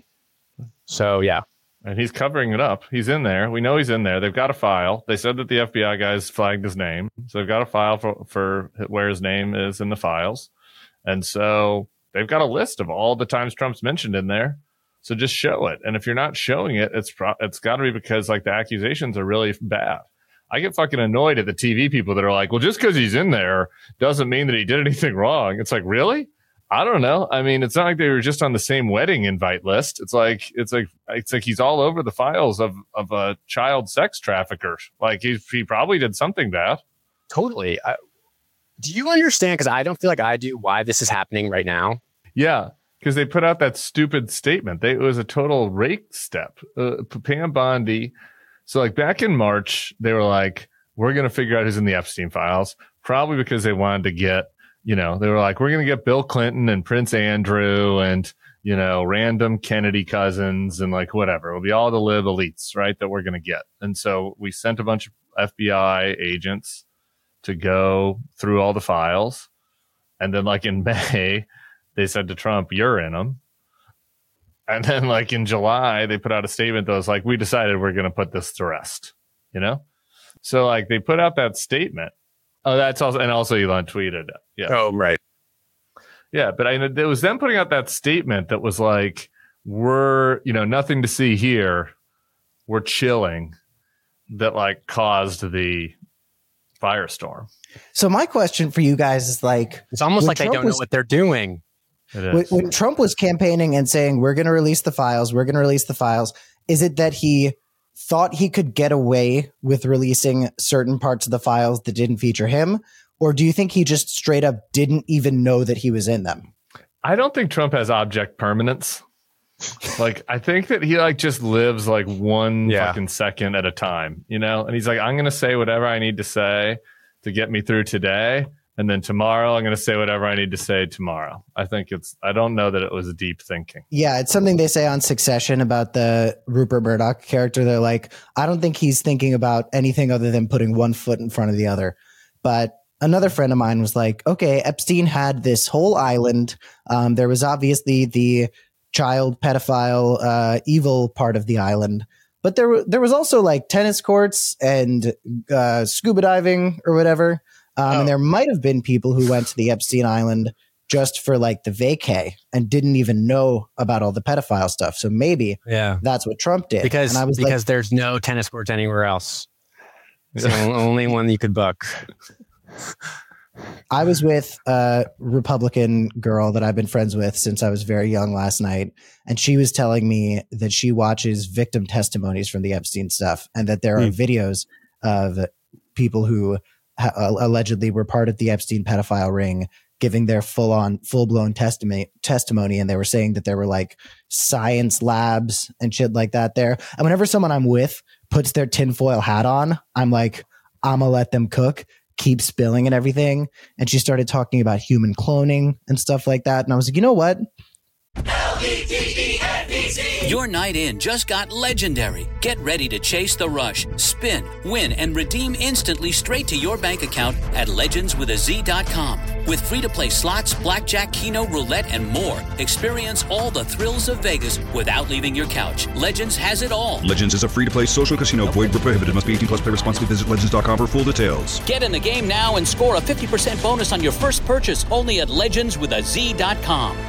So, yeah.
And he's covering it up. He's in there. We know he's in there. They've got a file. They said that the F B I guys flagged his name. So they've got a file for, for where his name is in the files. And so they've got a list of all the times Trump's mentioned in there. So just show it. And if you're not showing it, it's pro- it's got to be because like the accusations are really bad. I get fucking annoyed at the T V people that are like, well, just because he's in there doesn't mean that he did anything wrong. It's like, really? I don't know. I mean, it's not like they were just on the same wedding invite list. It's like it's like it's like he's all over the files of of a child sex trafficker. Like he he probably did something bad.
Totally. I, do you understand? Because I don't feel like I do. Why this is happening right now?
Yeah, because they put out that stupid statement. They, it was a total rake step. Uh, Pam Bondi. So like back in March, they were like, "We're going to figure out who's in the Epstein files," probably because they wanted to get. You know, they were like, we're going to get Bill Clinton and Prince Andrew and, you know, random Kennedy cousins and like whatever. It'll be all the live elites, right, that we're going to get. And so we sent a bunch of F B I agents to go through all the files. And then like in May, they said to Trump, you're in them. And then like in July, they put out a statement that was like, we decided we're going to put this to rest, you know? So like they put out that statement. Oh, that's also, and also Elon tweeted. Yeah.
Oh, right.
Yeah, but I it was them putting out that statement that was like, we're, you know, nothing to see here. We're chilling. That like caused the firestorm.
So my question for you guys is like,
it's almost like Trump they don't was, know what they're doing.
It is.
When, when Trump was campaigning and saying, we're going to release the files, we're going to release the files. Is it that he thought he could get away with releasing certain parts of the files that didn't feature him? Or do you think he just straight up didn't even know that he was in them?
I don't think Trump has object permanence. Like, I think that he like just lives like one yeah. fucking second at a time, you know? And he's like, I'm going to say whatever I need to say to get me through today. And then tomorrow, I'm going to say whatever I need to say tomorrow. I think it's, I don't know that it was deep thinking.
Yeah, it's something they say on Succession about the Rupert Murdoch character. They're like, I don't think he's thinking about anything other than putting one foot in front of the other. But another friend of mine was like, okay, Epstein had this whole island. Um, there was obviously the child pedophile, uh, evil part of the island. But there, there was also like tennis courts and uh, scuba diving or whatever. Um, oh. And there might have been people who went to the Epstein Island just for like the vacay and didn't even know about all the pedophile stuff. So maybe
yeah.
that's what Trump did.
Because,
and I was
because
like,
there's no tennis courts anywhere else. It's the only one you could book.
I was with a Republican girl that I've been friends with since I was very young last night, and she was telling me that she watches victim testimonies from the Epstein stuff, and that there are mm. videos of people who ha- allegedly were part of the Epstein pedophile ring giving their full-on, full-blown testimony, testimony, and they were saying that there were like science labs and shit like that there. And whenever someone I'm with puts their tinfoil hat on, I'm like, I'm gonna let them cook, keep spilling and everything. And she started talking about human cloning and stuff like that. And I was like, you know what?
L E G E N D Z. Your night in just got legendary. Get ready to chase the rush, spin, win, and redeem instantly straight to your bank account at legends with a z dot com. With free-to-play slots, blackjack, keno, roulette, and more, experience all the thrills of Vegas without leaving your couch. Legends has it all.
Legends is a free-to-play social casino. Void where prohibited. Must be eighteen plus. Play responsibly. Visit legends dot com for full details.
Get in the game now and score a fifty percent bonus on your first purchase only at legends with a z dot com.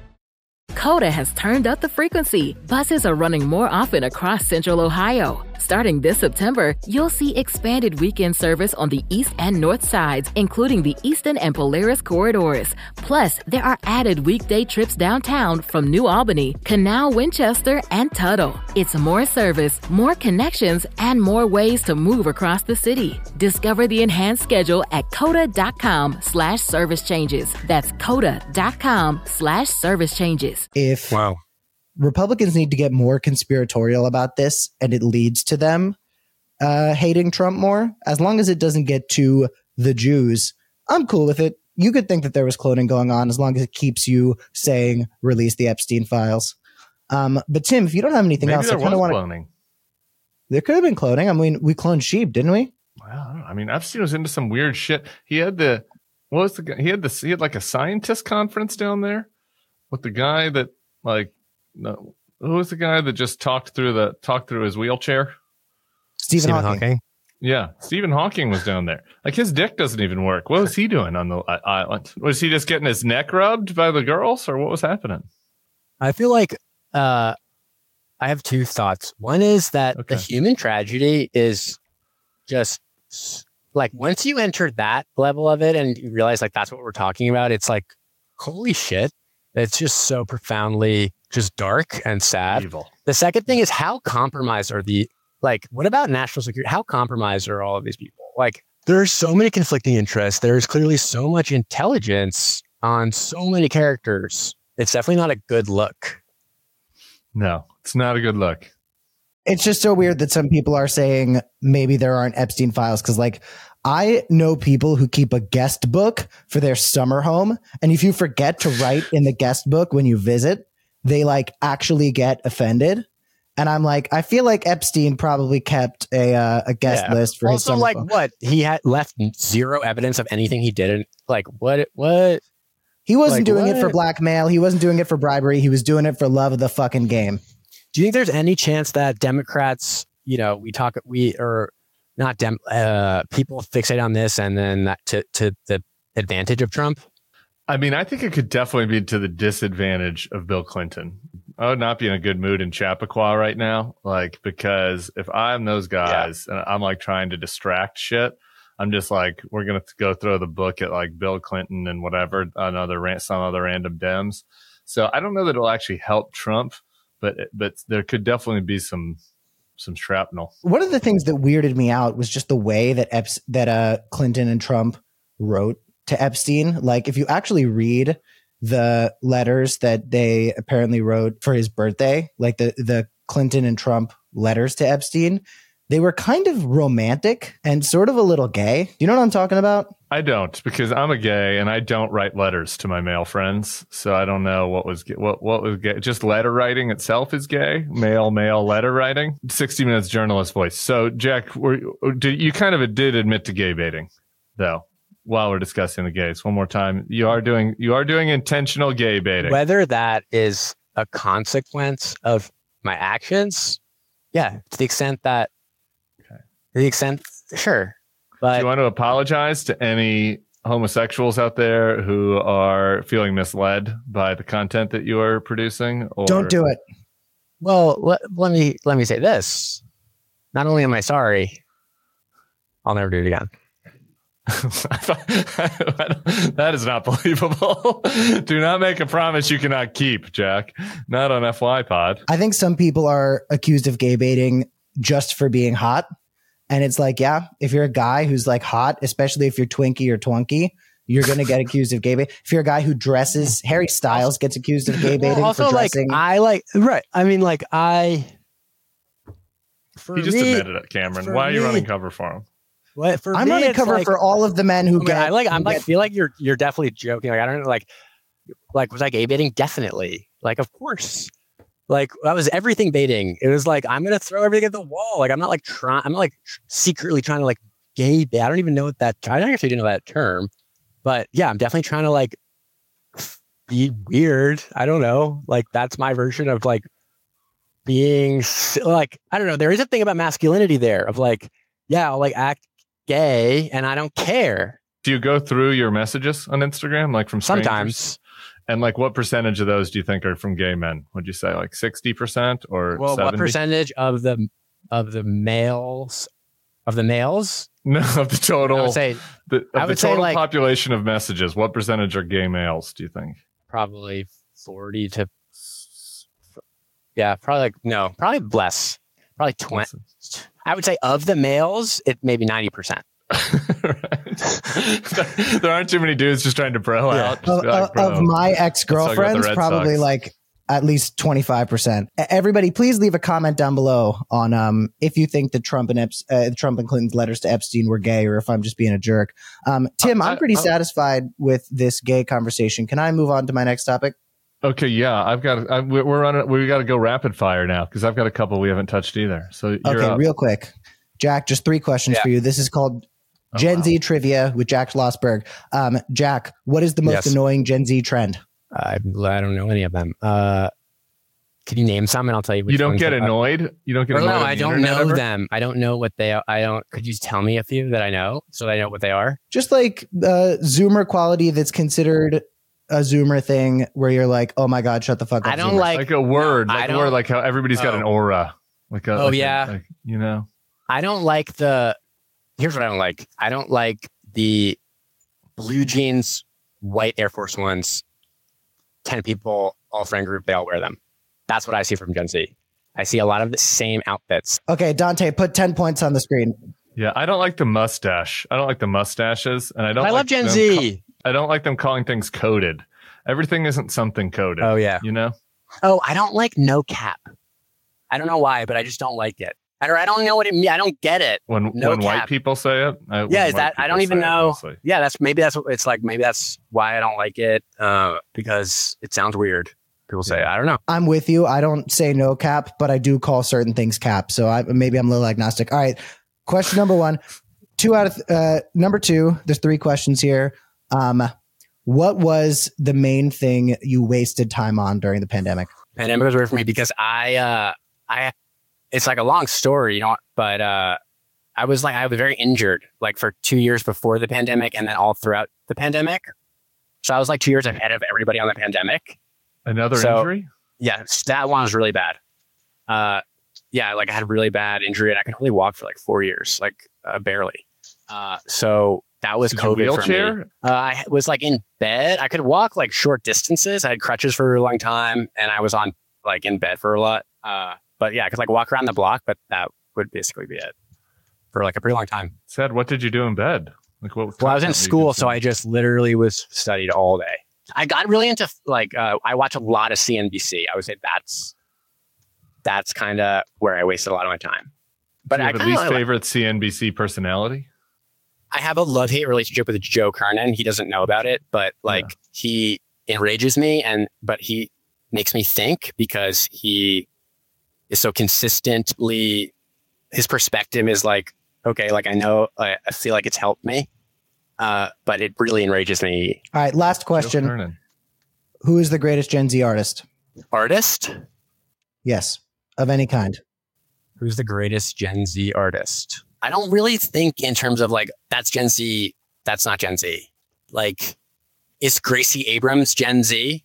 Coda has turned up the frequency. Buses are running more often across Central Ohio. Starting this September, you'll see expanded weekend service on the east and north sides, including the Eastern and Polaris corridors. Plus, there are added weekday trips downtown from New Albany, Canal, Winchester, and Tuttle. It's more service, more connections, and more ways to move across the city. Discover the enhanced schedule at coda.com slash service changes. That's coda.com slash service changes.
If
wow.
Republicans need to get more conspiratorial about this and it leads to them uh, hating Trump more, as long as it doesn't get to the Jews, I'm cool with it. You could think that there was cloning going on as long as it keeps you saying release the Epstein files. Um, but Tim, if you don't have anything
Maybe
else,
there
I kind of want
cloning.
There could have been cloning. I mean, we cloned sheep, didn't we?
Well, I mean, Epstein was into some weird shit. He had the what was the guy? He had the he had like a scientist conference down there with the guy that like. No, who was the guy that just talked through the talked through his wheelchair?
Stephen, Stephen Hawking. Hawking.
Yeah, Stephen Hawking was down there. Like his dick doesn't even work. What was he doing on the island? Was he just getting his neck rubbed by the girls, or what was happening?
I feel like uh, I have two thoughts. One is that okay. the human tragedy is just like once you enter that level of it and you realize like that's what we're talking about, it's like holy shit. It's just so profoundly just dark and sad.
Evil.
The second thing is how compromised are the, like, what about national security? How compromised are all of these people? Like, there's so many conflicting interests. There's clearly so much intelligence on so many characters. It's definitely not a good look.
No, it's not a good look.
It's just so weird that some people are saying maybe there aren't Epstein files because, like, I know people who keep a guest book for their summer home. And if you forget to write in the guest book when you visit, they like actually get offended. And I'm like, I feel like Epstein probably kept a uh, a guest yeah. list for
also,
his summer
like
home.
What? He had left zero evidence of anything he did. Like what? What?
He wasn't
like,
doing
what?
it for blackmail. He wasn't doing it for bribery. He was doing it for love of the fucking game.
Do you think there's any chance that Democrats, you know, we talk, we or not dem, uh, people fixate on this and then that to, to the advantage of Trump?
I mean, I think it could definitely be to the disadvantage of Bill Clinton. I would not be in a good mood in Chappaqua right now. Like, because if I'm those guys yeah. and I'm like trying to distract shit, I'm just like, we're going to go throw the book at like Bill Clinton and whatever, another, some other random Dems. So I don't know that it'll actually help Trump, but, but there could definitely be some, some shrapnel.
One of the things that weirded me out was just the way that Eps- that uh, Clinton and Trump wrote to Epstein. Like, if you actually read the letters that they apparently wrote for his birthday, like the, the Clinton and Trump letters to Epstein, they were kind of romantic and sort of a little gay. Do you know what I'm talking about?
I don't, because I'm a gay and I don't write letters to my male friends. So I don't know what was what what was gay. Just letter writing itself is gay. Male male letter writing. sixty minutes journalist voice. So Jack, were, did, you kind of did admit to gay baiting, though. While we're discussing the gays, one more time, you are doing you are doing intentional gay baiting.
Whether that is a consequence of my actions, yeah, to the extent that, okay. to the extent, sure. But
do you want to apologize to any homosexuals out there who are feeling misled by the content that you are producing? Or...
Don't do it.
Well, let, let me let me say this. Not only am I sorry, I'll never do it again.
That is not believable. Do not make a promise you cannot keep, Jack. Not on F Y Pod.
I think some people are accused of gay baiting just for being hot. And it's like, yeah, if you're a guy who's like hot, especially if you're Twinkie or Twunky, you're going to get accused of gay baiting. If you're a guy who dresses, Harry Styles gets accused of gay baiting.
Well, also,
for
like,
dressing.
I like, right. I mean, like, I. For
he just
me,
admitted it, Cameron. Why are
me,
you running cover for him?
What, for
I'm
me,
running cover
like,
for all of the men who
I mean,
get.
I like, I'm like,
get,
feel like you're, you're definitely joking. Like, I don't know, like, like, was I gay baiting? Definitely. Like, of course. Like, that was everything baiting. It was like, I'm going to throw everything at the wall. Like, I'm not like trying, I'm not like secretly trying to like gay bait. I don't even know what that, I don't actually know that term. But yeah, I'm definitely trying to like be weird. I don't know. Like, that's my version of like being like, I don't know. There is a thing about masculinity there of like, yeah, I'll like act gay and I don't care.
Do you go through your messages on Instagram, like from strangers?
Sometimes.
And like, what percentage of those do you think are from gay men? Would you say like sixty percent or
well,
seventy?
What percentage of the of the males of the males?
No, of the total.
I would say
the, of
I would
the total
say like,
population of messages. What percentage are gay males? Do you think?
Probably forty to. Yeah, probably like no, probably less. Probably twenty. I would say of the males, it maybe ninety percent.
There aren't too many dudes just trying to bro
yeah.
out.
Of,
like,
of my ex-girlfriends, probably Sox. Like at least twenty-five percent. Everybody, please leave a comment down below on um, if you think that Trump and Eps- uh, Trump and Clinton's letters to Epstein were gay, or if I'm just being a jerk. Um, Tim, I, I'm pretty I, satisfied with this gay conversation. Can I move on to my next topic?
Okay, yeah, I've got. I, we're on it. We got to go rapid fire now because I've got a couple we haven't touched either. So you're
okay,
up.
Real quick, Jack. Just three questions yeah. for you. This is called Gen oh, wow. Z Trivia with Jack Schlossberg. Um, Jack, what is the most yes. annoying Gen Z trend?
I, I don't know any of them. Uh, can you name some and I'll tell you which
You don't get
are.
annoyed? You don't get
well,
annoyed?
No, I don't know ever? them. I don't know what they are. I don't. Could you tell me a few that I know so that I know what they are?
Just like uh, Zoomer quality that's considered a Zoomer thing where you're like, oh my God, shut the fuck up.
I don't
Zoomers.
like.
Like a word.
No,
like a word, like how everybody's oh. got an aura. Like a,
oh,
like
yeah.
A, like, you know?
I don't like the. Here's what I don't like. I don't like the blue jeans, white Air Force Ones, ten people, all friend group, they all wear them. That's what I see from Gen Z. I see a lot of the same outfits.
Okay, Dante, put ten points on the screen.
Yeah, I don't like the mustache. I don't like the mustaches. And I don't
I
like
love Gen Z.
Ca- I don't like them calling things coded. Everything isn't something coded.
Oh, yeah.
You know?
Oh, I don't like no cap. I don't know why, but I just don't like it. Or I don't know what it means. I don't get it.
When
no
when
cap.
white people say it, I,
yeah, is that I don't even know.
It,
yeah, that's maybe that's what it's like. Maybe that's why I don't like it uh, because it sounds weird. People say, I don't know.
I'm with you. I don't say no cap, but I do call certain things cap. So I, maybe I'm a little agnostic. All right. Question number one, two out of uh, number two. There's three questions here. Um, what was the main thing you wasted time on during the pandemic?
Pandemic was weird for me because I, uh, I. It's like a long story, you know, but uh, I was like, I was very injured like for two years before the pandemic and then all throughout the pandemic. So I was like two years ahead of everybody on the pandemic.
Another
so,
injury?
Yeah, that one was really bad. Uh, yeah, like I had a really bad injury and I could only walk for like four years, like uh, barely. Uh, so that was
Did
COVID
wheelchair?
for me. Uh, I was like in bed. I could walk like short distances. I had crutches for a long time and I was on like in bed for a lot. Uh, But yeah, I could like walk around the block, but that would basically be it for like a pretty long time.
Sad. What did you do in bed? Like what?
Well, I was in school, so I just literally was studied all day. I got really into like uh, I watch a lot of C N B C. I would say that's that's kind of where I wasted a lot of my time. But
do you
I
have a least
like,
favorite C N B C personality?
I have a love-hate relationship with Joe Kernan. He doesn't know about it, but like yeah. he enrages me, and but he makes me think because he is so consistently, his perspective is like, okay, like I know, I, I feel like it's helped me, uh, but it really enrages me.
All right, last question. Who is the greatest Gen Z artist?
Artist?
Yes, of any kind.
Who's the greatest Gen Z artist? I don't really think in terms of like, that's Gen Z, that's not Gen Z. Like, is Gracie Abrams Gen Z?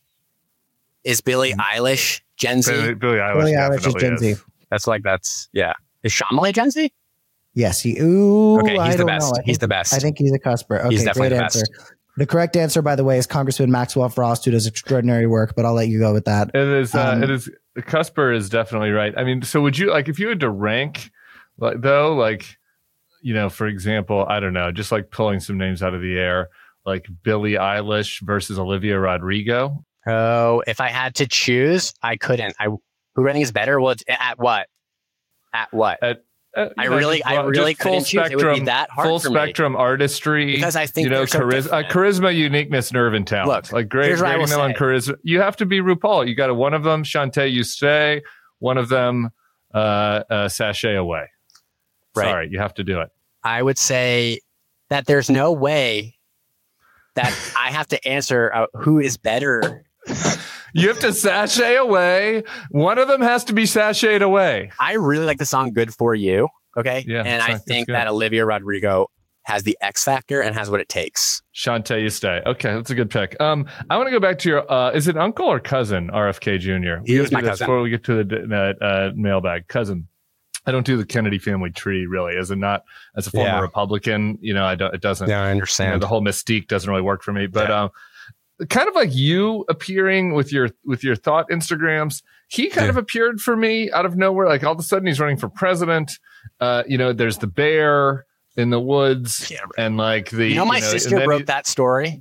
Is Billie Eilish Gen Z?
Billie, Billie Eilish,
Billie Eilish is Gen
is.
Z.
That's like, that's, yeah. Is Shyamalan Gen Z?
Yes. He, ooh,
okay, he's
I
the
don't
best.
know. I
he's
think,
the best.
I think he's a cusper. Okay,
he's definitely
great
the
answer.
best.
The correct answer, by the way, is Congressman Maxwell Frost, who does extraordinary work, but I'll let you go with that.
It is, uh,
Um,
it is, Cusper is definitely right. I mean, so would you, like, if you had to rank, like, though, like, you know, for example, I don't know, just like pulling some names out of the air, like Billie Eilish versus Olivia Rodrigo.
Oh, if I had to choose, I couldn't. I who do I think is better? Well, it's at what? At what?
At, uh,
I
know,
really,
just,
I really
just full
couldn't choose. It would be that hard
full
for me.
spectrum artistry,
Because I think
you know,
they're so
charisma, uh,
different.
charisma, uniqueness, nerve, and talent.
Look,
like great,
here's what I
grading
will
them on
say.
charisma. You have to be RuPaul. You got to one of them, Shantae, you stay. One of them, uh, uh, sashay away.
Right.
Sorry, you have to do it.
I would say that there's no way that I have to answer uh, who is better.
You have to sashay away. One of them has to be sashayed away.
I really like the song "Good for You." Okay,
Yeah,
and I
it's
think
good.
that Olivia Rodrigo has the X factor and has what it takes.
Shantae, you stay. Okay, that's a good pick. Um, I want to go back to your. Uh, is it uncle or cousin? R F K Junior
He
We
is
gotta
my
do this
cousin.
before we get to the uh, uh, mailbag. Cousin. I don't do the Kennedy family tree really. As a not as a former
Yeah.
Republican, you know, I don't. It doesn't.
Yeah, I
You know,
understand.
the whole mystique doesn't really work for me. But
Yeah.
um, kind of like you appearing with your with your thought Instagrams, he kind
Yeah.
of appeared for me out of nowhere. Like all of a sudden, he's running for president. Uh, you know, there's the bear in the woods,
Yeah, right.
and like the
you know, my
and
sister
then
wrote
he-
that story.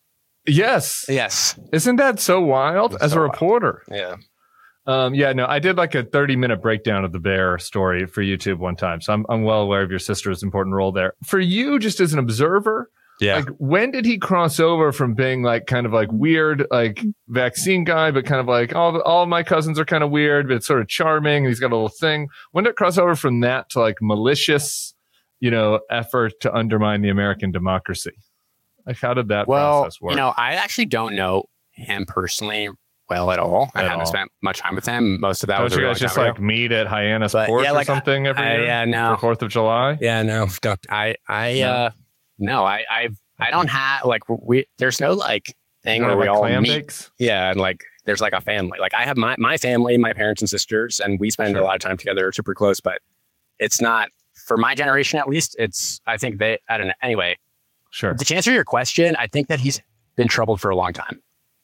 Yes,
Yes.
isn't that so wild?
It's
As
so
a
wild.
reporter,
Yeah.
um, yeah, no, I did like a thirty minute breakdown of the bear story for YouTube one time, so I'm I'm well aware of your sister's important role there. For you, just as an observer.
Yeah.
Like, when did he cross over from being like kind of like weird, like vaccine guy, but kind of like all all my cousins are kind of weird, but it's sort of charming. And he's got a little thing. When did it cross over from that to like malicious, you know, effort to undermine the American democracy? Like, how did that
well,
process work?
you know, I actually don't know him personally well at all. I
At
haven't
all.
spent much time with him. Most of that
Don't
was a
you
really
guys just
long time
like
ago.
meet at Hyannis
But,
Port
yeah,
or
like,
something every
I-
year?
yeah, no.
For Fourth of July?
Yeah, no, don't. I, I,
No.
uh, no, I, I, I don't have like we. There's no like thing
You
where
know,
we
like
all
clam
meet.
bakes?
Yeah, and like there's like a family. Like I have my my family, my parents and sisters, and we spend
Sure.
a lot of time together, super close. But it's not for my generation, at least. It's I think they. I don't know. Anyway,
Sure.
to answer your question, I think that he's been troubled for a long time.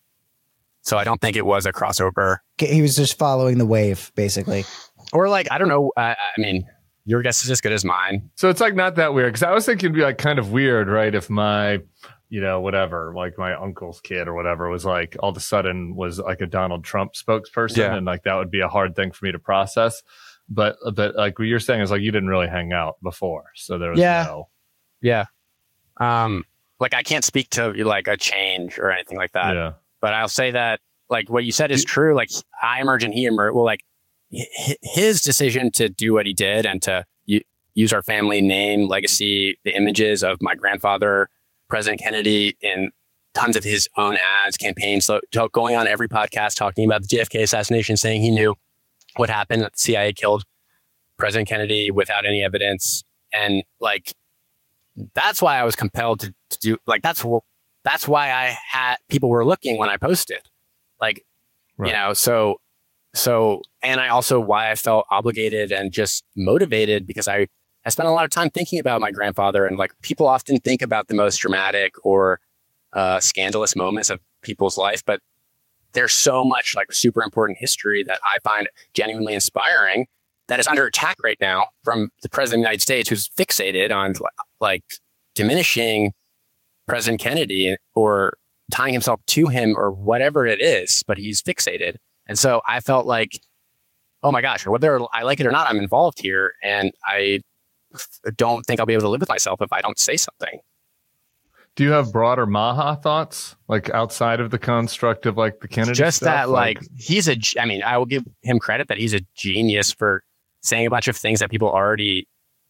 So I don't think it was a crossover,
He was just following the wave, basically.
or like I don't know. I, I mean, your guess is as good as mine.
So it's like not that weird, because I was thinking it'd be like kind of weird, right? If my, you know, whatever, like my uncle's kid or whatever was like all of a sudden was like a Donald Trump spokesperson,
Yeah.
and like that would be a hard thing for me to process. But but like what you're saying is like you didn't really hang out before, so there was
Yeah.
no.
Yeah. Um, like I can't speak to like a change or anything like that.
Yeah.
But I'll say that like what you said is true. Like I emerge and he emerged. Well, like hi- his decision to do what he did and to u- use our family name, legacy, the images of my grandfather, President Kennedy, in tons of his own ads, campaigns, so so going on every podcast talking about the J F K assassination, saying he knew what happened, that the C I A killed President Kennedy without any evidence, and like that's why I was compelled to, to do like that's wh- that's why I had people were looking when I posted, like
Right.
you know so so and I also why I felt obligated and just motivated because I I spent a lot of time thinking about my grandfather, and like people often think about the most dramatic or uh, scandalous moments of people's life, but there's so much like super important history that I find genuinely inspiring that is under attack right now from the president of the United States, who's fixated on like diminishing President Kennedy or tying himself to him or whatever it is, but he's fixated. And so I felt like, oh my gosh, whether I like it or not, I'm involved here. And I don't think I'll be able to live with myself if I don't say something.
Do you have broader Maha thoughts, like outside of the construct of like the Kennedy
Just
stuff?
that, like, he's a, I mean, I will give him credit that he's a genius for saying a bunch of things that people already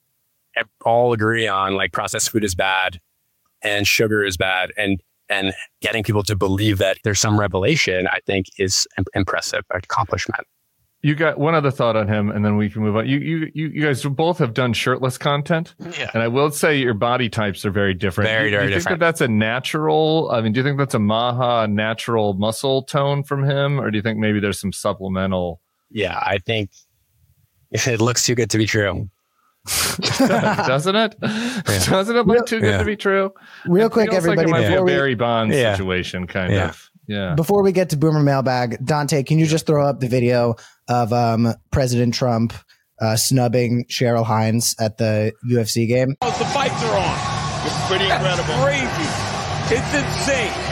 all agree on, like processed food is bad and sugar is bad, and and getting people to believe that there's some revelation, I think, is im- impressive accomplishment.
You got one other thought on him, and then we can move on. You, you, you, you guys both have done shirtless content,
Yeah.
and I will say your body types are very different.
Very,
do,
very
do you
different.
think that that's a natural? I mean, do you think that's a Maha natural muscle tone from him, or do you think maybe there's some supplemental?
Yeah, I think it looks too good to be true.
Doesn't it? Yeah. Doesn't it look
real,
too good yeah. to be true?
Real
it
quick, everybody.
Like it might
before
be a Barry
we,
Bonds
yeah.
situation, kind
yeah.
of. Yeah.
Before we get to Boomer Mailbag, Dante, can you just throw up the video of um, President Trump uh, snubbing Cheryl Hines at the U F C game?
Oh, the fights are on. It's pretty incredible. Crazy. It's insane.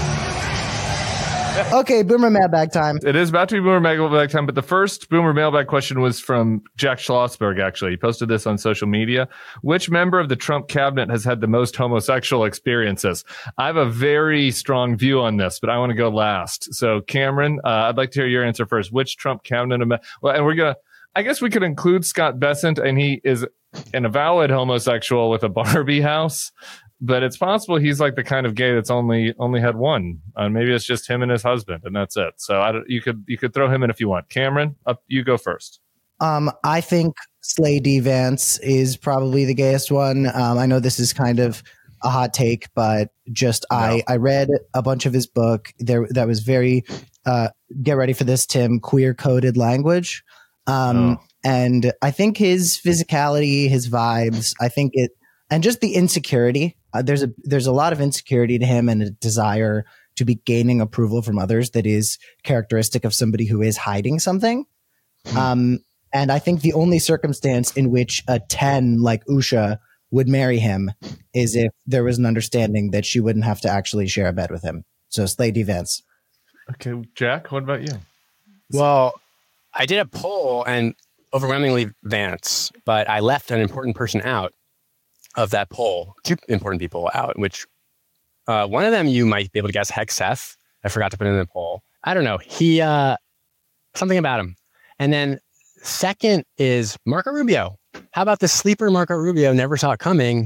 Okay, Boomer Mailbag time.
It is about to be Boomer Mailbag time, but the first Boomer Mailbag question was from Jack Schlossberg, actually. He posted this on social media. Which member of the Trump cabinet has had the most homosexual experiences? I have a very strong view on this, but I want to go last. So, Cameron, uh, I'd like to hear your answer first. Which Trump cabinet? Am- well, and we're going to, I guess we could include Scott Bessent, and he is an avowed homosexual with a Barbie house. But it's possible he's like the kind of gay that's only only had one. Uh, maybe it's just him and his husband, and that's it. So I don't, you could you could throw him in if you want. Cameron, up you go first.
Um, I think Slay D. Vance is probably the gayest one. Um, I know this is kind of a hot take, but just no. I I read a bunch of his book. There that was very uh, get ready for this, Tim. Queer coded language, um, oh. and I think his physicality, his vibes. I think it, and just the insecurity. Uh, there's a there's a lot of insecurity to him and a desire to be gaining approval from others that is characteristic of somebody who is hiding something. Mm-hmm. Um, and I think the only circumstance in which a ten like Usha would marry him is if there was an understanding that she wouldn't have to actually share a bed with him. So Slay D. Vance.
Okay, Jack, what about you?
Well, I did a poll and overwhelmingly Vance, but I left an important person out of that poll, two important people out, which uh, one of them you might be able to guess, Hegseth. I forgot to put in the poll. I don't know. He, uh, something about him. And then second is Marco Rubio. How about the sleeper Marco Rubio? Never saw it coming.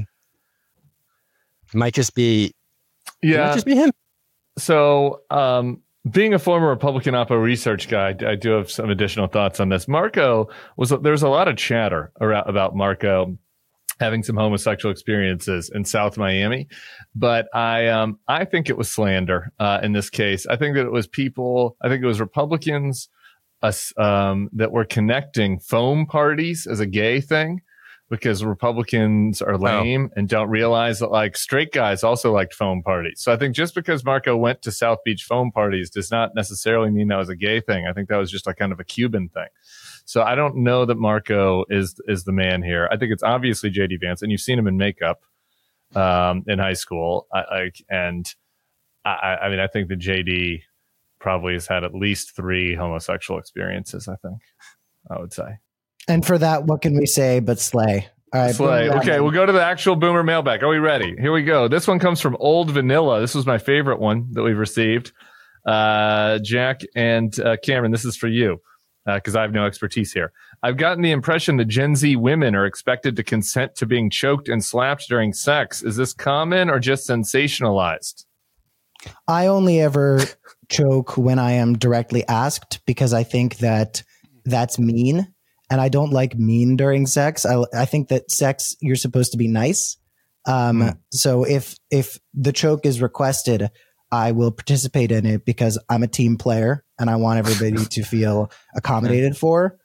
Might just be,
yeah,
might just be him.
So, um, being a former Republican Oppo research guy, I do have some additional thoughts on this. Marco was, there's a lot of chatter around, about Marco having some homosexual experiences in South Miami, but I um I think it was slander uh, in this case. I think that it was people. I think it was Republicans uh, um, that were connecting foam parties as a gay thing, because Republicans are lame oh. and don't realize that like straight guys also liked foam parties. So I think just because Marco went to South Beach foam parties does not necessarily mean that was a gay thing. I think that was just like kind of a Cuban thing. So I don't know that Marco is is the man here. I think it's obviously J D Vance, and you've seen him in makeup um, in high school. I, I, and I, I mean, I think that J D probably has had at least three homosexual experiences, I think, I would say.
And for that, what can we say but slay? All right,
slay. Okay, we'll go to the actual Boomer mailbag. Are we ready? Here we go. This one comes from Old Vanilla. This was my favorite one that we've received. Uh, Jack and uh, Cameron, this is for you. Because uh, I have no expertise here. I've gotten the impression that Gen Z women are expected to consent to being choked and slapped during sex. Is this common or just sensationalized?
I only ever choke when I am directly asked, because I think that that's mean, and I don't like mean during sex. I, I think that sex, you're supposed to be nice. Um, mm. So if if the choke is requested, I will participate in it because I'm a team player and I want everybody to feel accommodated for.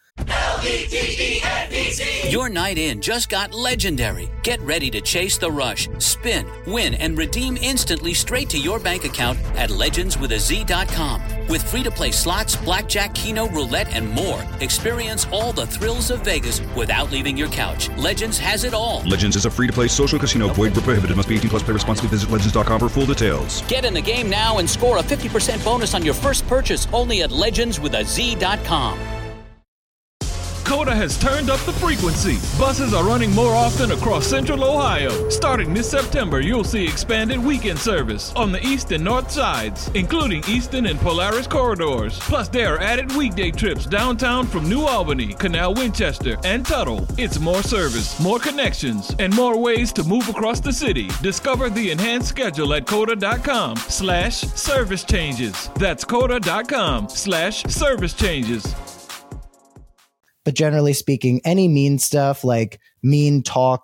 Your night in just got legendary. Get ready to chase the rush, spin, win, and redeem instantly straight to your bank account at legends with a z dot com. With free-to-play slots, blackjack, keno, roulette, and more, experience all the thrills of Vegas without leaving your couch. Legends has it all.
Legends is a free-to-play social casino. Void where prohibited. Must be eighteen plus. Play responsibly. Visit legends dot com for full details.
Get in the game now and score a fifty percent bonus on your first purchase only at legends with a z dot com.
Coda has turned up the frequency. Buses are running more often across Central Ohio. Starting this September, you'll see expanded weekend service on the east and north sides, including Eastern and Polaris corridors. Plus, there are added weekday trips downtown from New Albany, Canal Winchester, and Tuttle. It's more service, more connections, and more ways to move across the city. Discover the enhanced schedule at coda.com slash service changes. That's coda.com slash service changes.
But generally speaking, any mean stuff like mean talk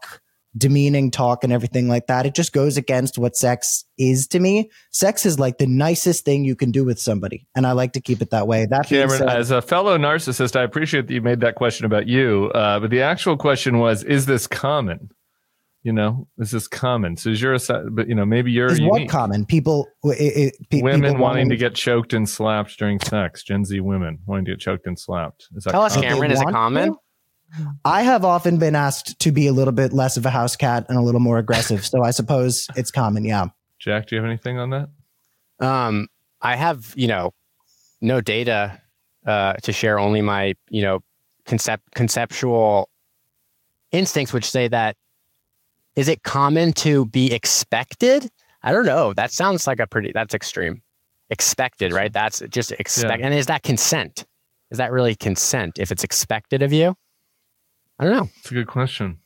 demeaning talk and everything like that. It just goes against what sex is to me. Sex is like the nicest thing you can do with somebody, and I like to keep it that way. That
Cameron,
said,
as a fellow narcissist, I appreciate that you made that question about you, uh, but the actual question was, is this common? You know, is this common? So is you're a, but you know, maybe you're
is
unique.
What common? People, it, it, pe-
women
people
wanting to get choked and slapped during sex. Gen Z women wanting to get choked and slapped. Is that
Tell us,
common?
Cameron, is it common?
To? I have often been asked to be a little bit less of a house cat and a little more aggressive. So I suppose it's common. Yeah.
Jack, do you have anything on that?
Um, I have, you know, no data uh, to share, only my, you know, concept conceptual instincts, which say that, is it common to be expected? I don't know. That sounds like a pretty, that's extreme. Expected, right? That's just expect. Yeah. And is that consent? Is that really consent if it's expected of you? I don't know.
It's a good question.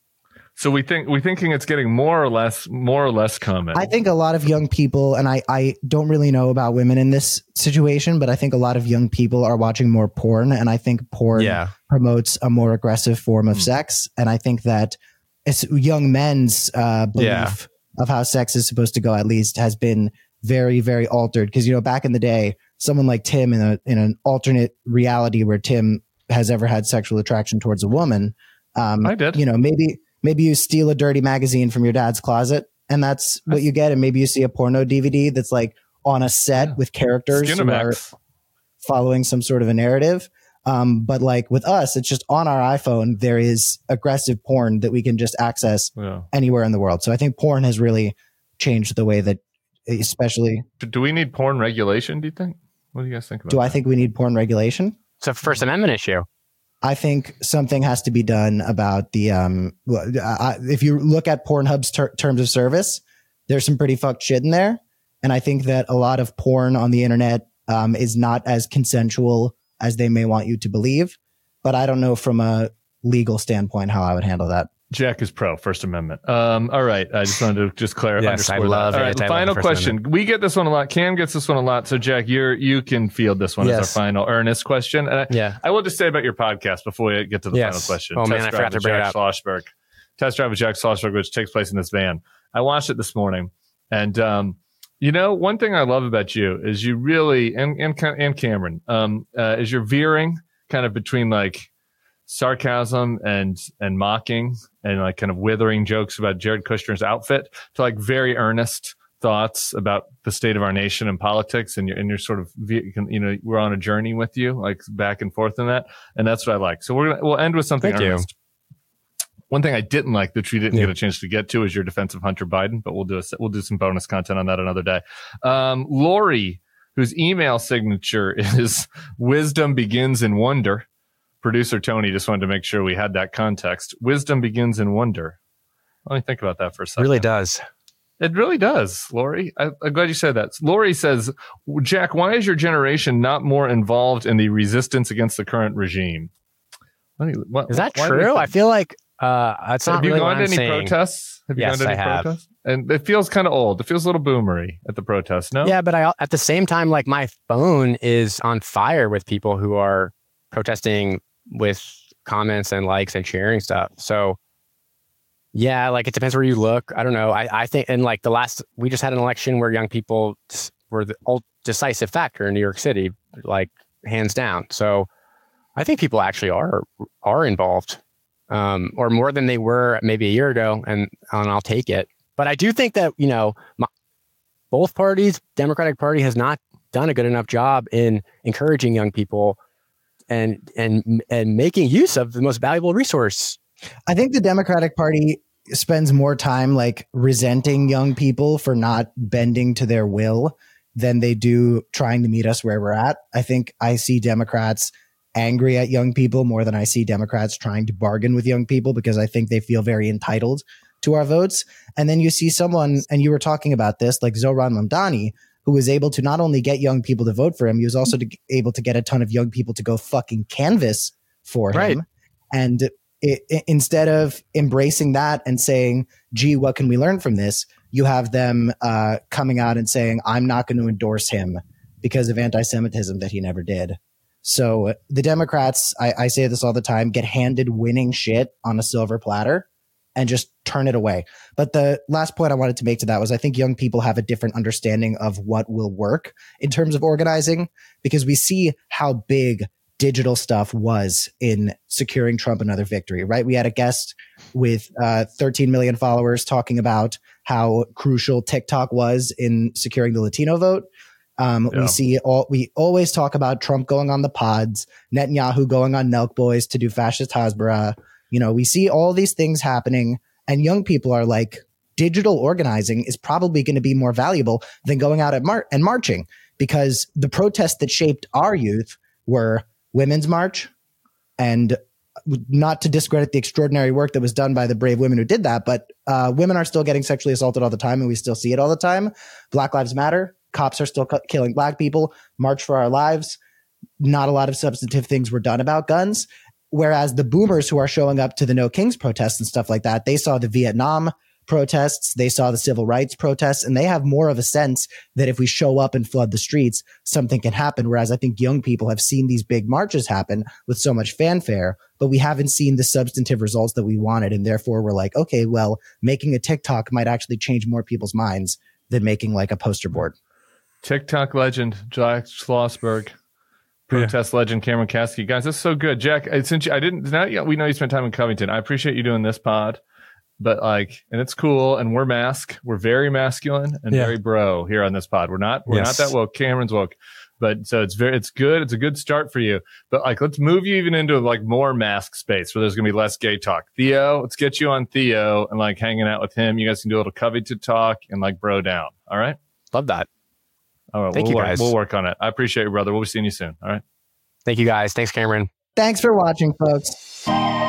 So we think we thinking it's getting more or less more or less common.
I think a lot of young people, and I, I don't really know about women in this situation, but I think a lot of young people are watching more porn, and I think porn
yeah. promotes
a more aggressive form of mm. sex. And I think that it's young men's uh, belief yeah. of how sex is supposed to go, at least, has been very, very altered. Because, you know, back in the day, someone like Tim in a in an alternate reality where Tim has ever had sexual attraction towards a woman, um,
I did.
You know, maybe maybe you steal a dirty magazine from your dad's closet, and that's what you get. And maybe you see a porno D V D that's like on a set yeah. with characters who are following some sort of a narrative. Um, but like with us, it's just on our iPhone. There is aggressive porn that we can just access yeah. anywhere in the world. So I think porn has really changed the way that, especially.
Do we need porn regulation? Do you think? What do you guys think about
Do
that?
I think we need porn regulation?
It's a First Amendment issue.
I think something has to be done about the, um, I, if you look at Pornhub's ter- terms of service, there's some pretty fucked shit in there. And I think that a lot of porn on the internet, um, is not as consensual as they may want you to believe. But I don't know from a legal standpoint how I would handle that.
Jack is pro First Amendment. Um, all right. I just wanted to just clarify.
Yes, I love
that.
it.
All right,
I
final
love
question. We get this one a lot. Cam gets this one a lot. So Jack, you're, you can field this one yes. as our final earnest question. And I,
yeah.
I will just say about your podcast before we get to the yes. final question.
Oh
Test
man, I forgot to bring
Jack
it up.
Schlossberg. Test drive with Jack Schlossberg, which takes place in this van. I watched it this morning. And, um, you know, one thing I love about you is you really, and, and, and Cameron, um, uh, is you're veering kind of between like sarcasm and and mocking and like kind of withering jokes about Jared Kushner's outfit to like very earnest thoughts about the state of our nation and politics, and you're and you're sort of, you know, we're on a journey with you, like back and forth in that, and that's what I like. So we're gonna we'll end with something
Thank
earnest. You. One thing I didn't like, which we didn't yeah. get a chance to get to, is your defense of Hunter Biden, but we'll do a, we'll do some bonus content on that another day. Um, Lori, whose email signature is "Wisdom Begins in Wonder." Producer Tony just wanted to make sure we had that context. Wisdom begins in wonder. Let me think about that for a second.
It really does.
It really does, Lori. I, I'm glad you said that. Lori says, Jack, why is your generation not more involved in the resistance against the current regime? What, what,
is that true? I feel like uh, that's not
Have you
really
gone to any
saying.
protests? Have you
yes,
gone to any
I have.
protests? And it feels kind of old. It feels a little boomery at the protests, no?
Yeah, but I at the same time, like my phone is on fire with people who are protesting with comments and likes and sharing stuff. So yeah, like it depends where you look. I don't know. I, I think, and like the last, we just had an election where young people were the old decisive factor in New York City, like hands down. So I think people actually are, are involved, um, or more than they were maybe a year ago, and, and I'll take it. But I do think that, you know, my, both parties, Democratic Party has not done a good enough job in encouraging young people and and and making use of the most valuable resource.
I think the Democratic Party spends more time like resenting young people for not bending to their will than they do trying to meet us where we're at. I think I see Democrats angry at young people more than I see Democrats trying to bargain with young people, because I think they feel very entitled to our votes. And then you see someone, and you were talking about this, like Zohran Mamdani, who was able to not only get young people to vote for him, he was also to, able to get a ton of young people to go fucking canvass for
right.
him. And it, it, instead of embracing that and saying, gee, what can we learn from this? You have them uh, coming out and saying, I'm not going to endorse him because of anti-Semitism that he never did. So the Democrats, I, I say this all the time, get handed winning shit on a silver platter. and just turn it away. But the last point I wanted to make to that was I think young people have a different understanding of what will work in terms of organizing, because we see how big digital stuff was in securing Trump another victory, right? We had a guest with uh, thirteen million followers talking about how crucial TikTok was in securing the Latino vote. Um, yeah. We see all, we always talk about Trump going on the pods, Netanyahu going on Nelk Boys to do fascist Hasbara. You know, we see all these things happening, and young people are like, digital organizing is probably going to be more valuable than going out at mar- and marching, because the protests that shaped our youth were Women's March, and not to discredit the extraordinary work that was done by the brave women who did that, but uh, women are still getting sexually assaulted all the time, and we still see it all the time. Black Lives Matter. Cops are still cu- killing black people. March for Our Lives. Not a lot of substantive things were done about guns. Whereas the boomers who are showing up to the No Kings protests and stuff like that, they saw the Vietnam protests, they saw the civil rights protests, and they have more of a sense that if we show up and flood the streets, something can happen. Whereas I think young people have seen these big marches happen with so much fanfare, but we haven't seen the substantive results that we wanted. And therefore we're like, okay, well, making a TikTok might actually change more people's minds than making like a poster board.
TikTok legend, Jack Schlossberg. Protest yeah. legend Cameron Kasky. Guys, that's so good. Jack, since you, I didn't, now we know you spent time in Covington. I appreciate you doing this pod, but like, and it's cool. And we're mask. We're very masculine and yeah. very bro here on this pod. We're not, we're yes. not that woke. Cameron's woke, but so it's very, it's good. It's a good start for you. But like, let's move you even into like more mask space where there's going to be less gay talk. Theo, let's get you on Theo and like hanging out with him. You guys can do a little Covington talk and like bro down. All right.
Love that.
All right,
Thank
we'll
you
work,
guys.
We'll work on it. I appreciate you, brother. We'll be seeing you soon. All right.
Thank you, guys. Thanks, Cameron.
Thanks for watching, folks.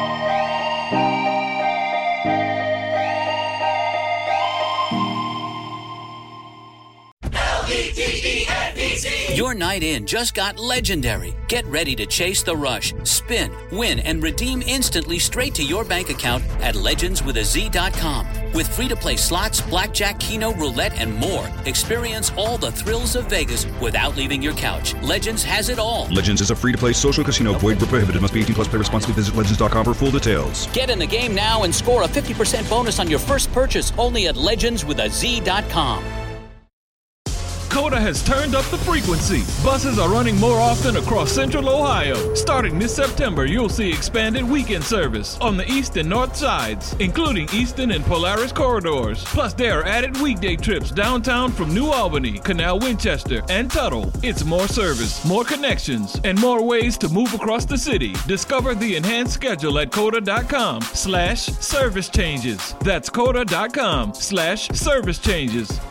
Your night in just got legendary. Get ready to chase the rush, spin, win, and redeem instantly straight to your bank account at legends with a z dot com. With free-to-play slots, blackjack, keno, roulette, and more, experience all the thrills of Vegas without leaving your couch. Legends has it all.
Legends is a free-to-play social casino. Void where prohibited. Must be eighteen plus. Play responsibly. Visit legends dot com for full details.
Get in the game now and score a fifty percent bonus on your first purchase only at legends with a z dot com.
Coda has turned up the frequency. Buses are running more often across Central Ohio. Starting this September, you'll see expanded weekend service on the east and north sides, including Eastern and Polaris corridors. Plus, there are added weekday trips downtown from New Albany, Canal Winchester, and Tuttle. It's more service, more connections, and more ways to move across the city. Discover the enhanced schedule at coda.com slash service changes. That's coda.com slash service changes.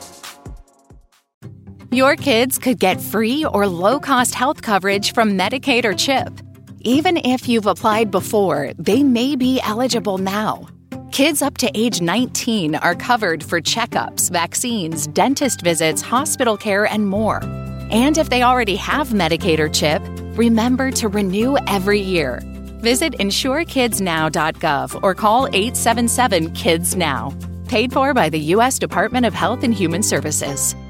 Your kids could get free or low-cost health coverage from Medicaid or CHIP. Even if you've applied before, they may be eligible now. Kids up to age nineteen are covered for checkups, vaccines, dentist visits, hospital care, and more. And if they already have Medicaid or CHIP, remember to renew every year. Visit insure kids now dot gov or call eight seven seven, KIDS NOW. Paid for by the U S Department of Health and Human Services.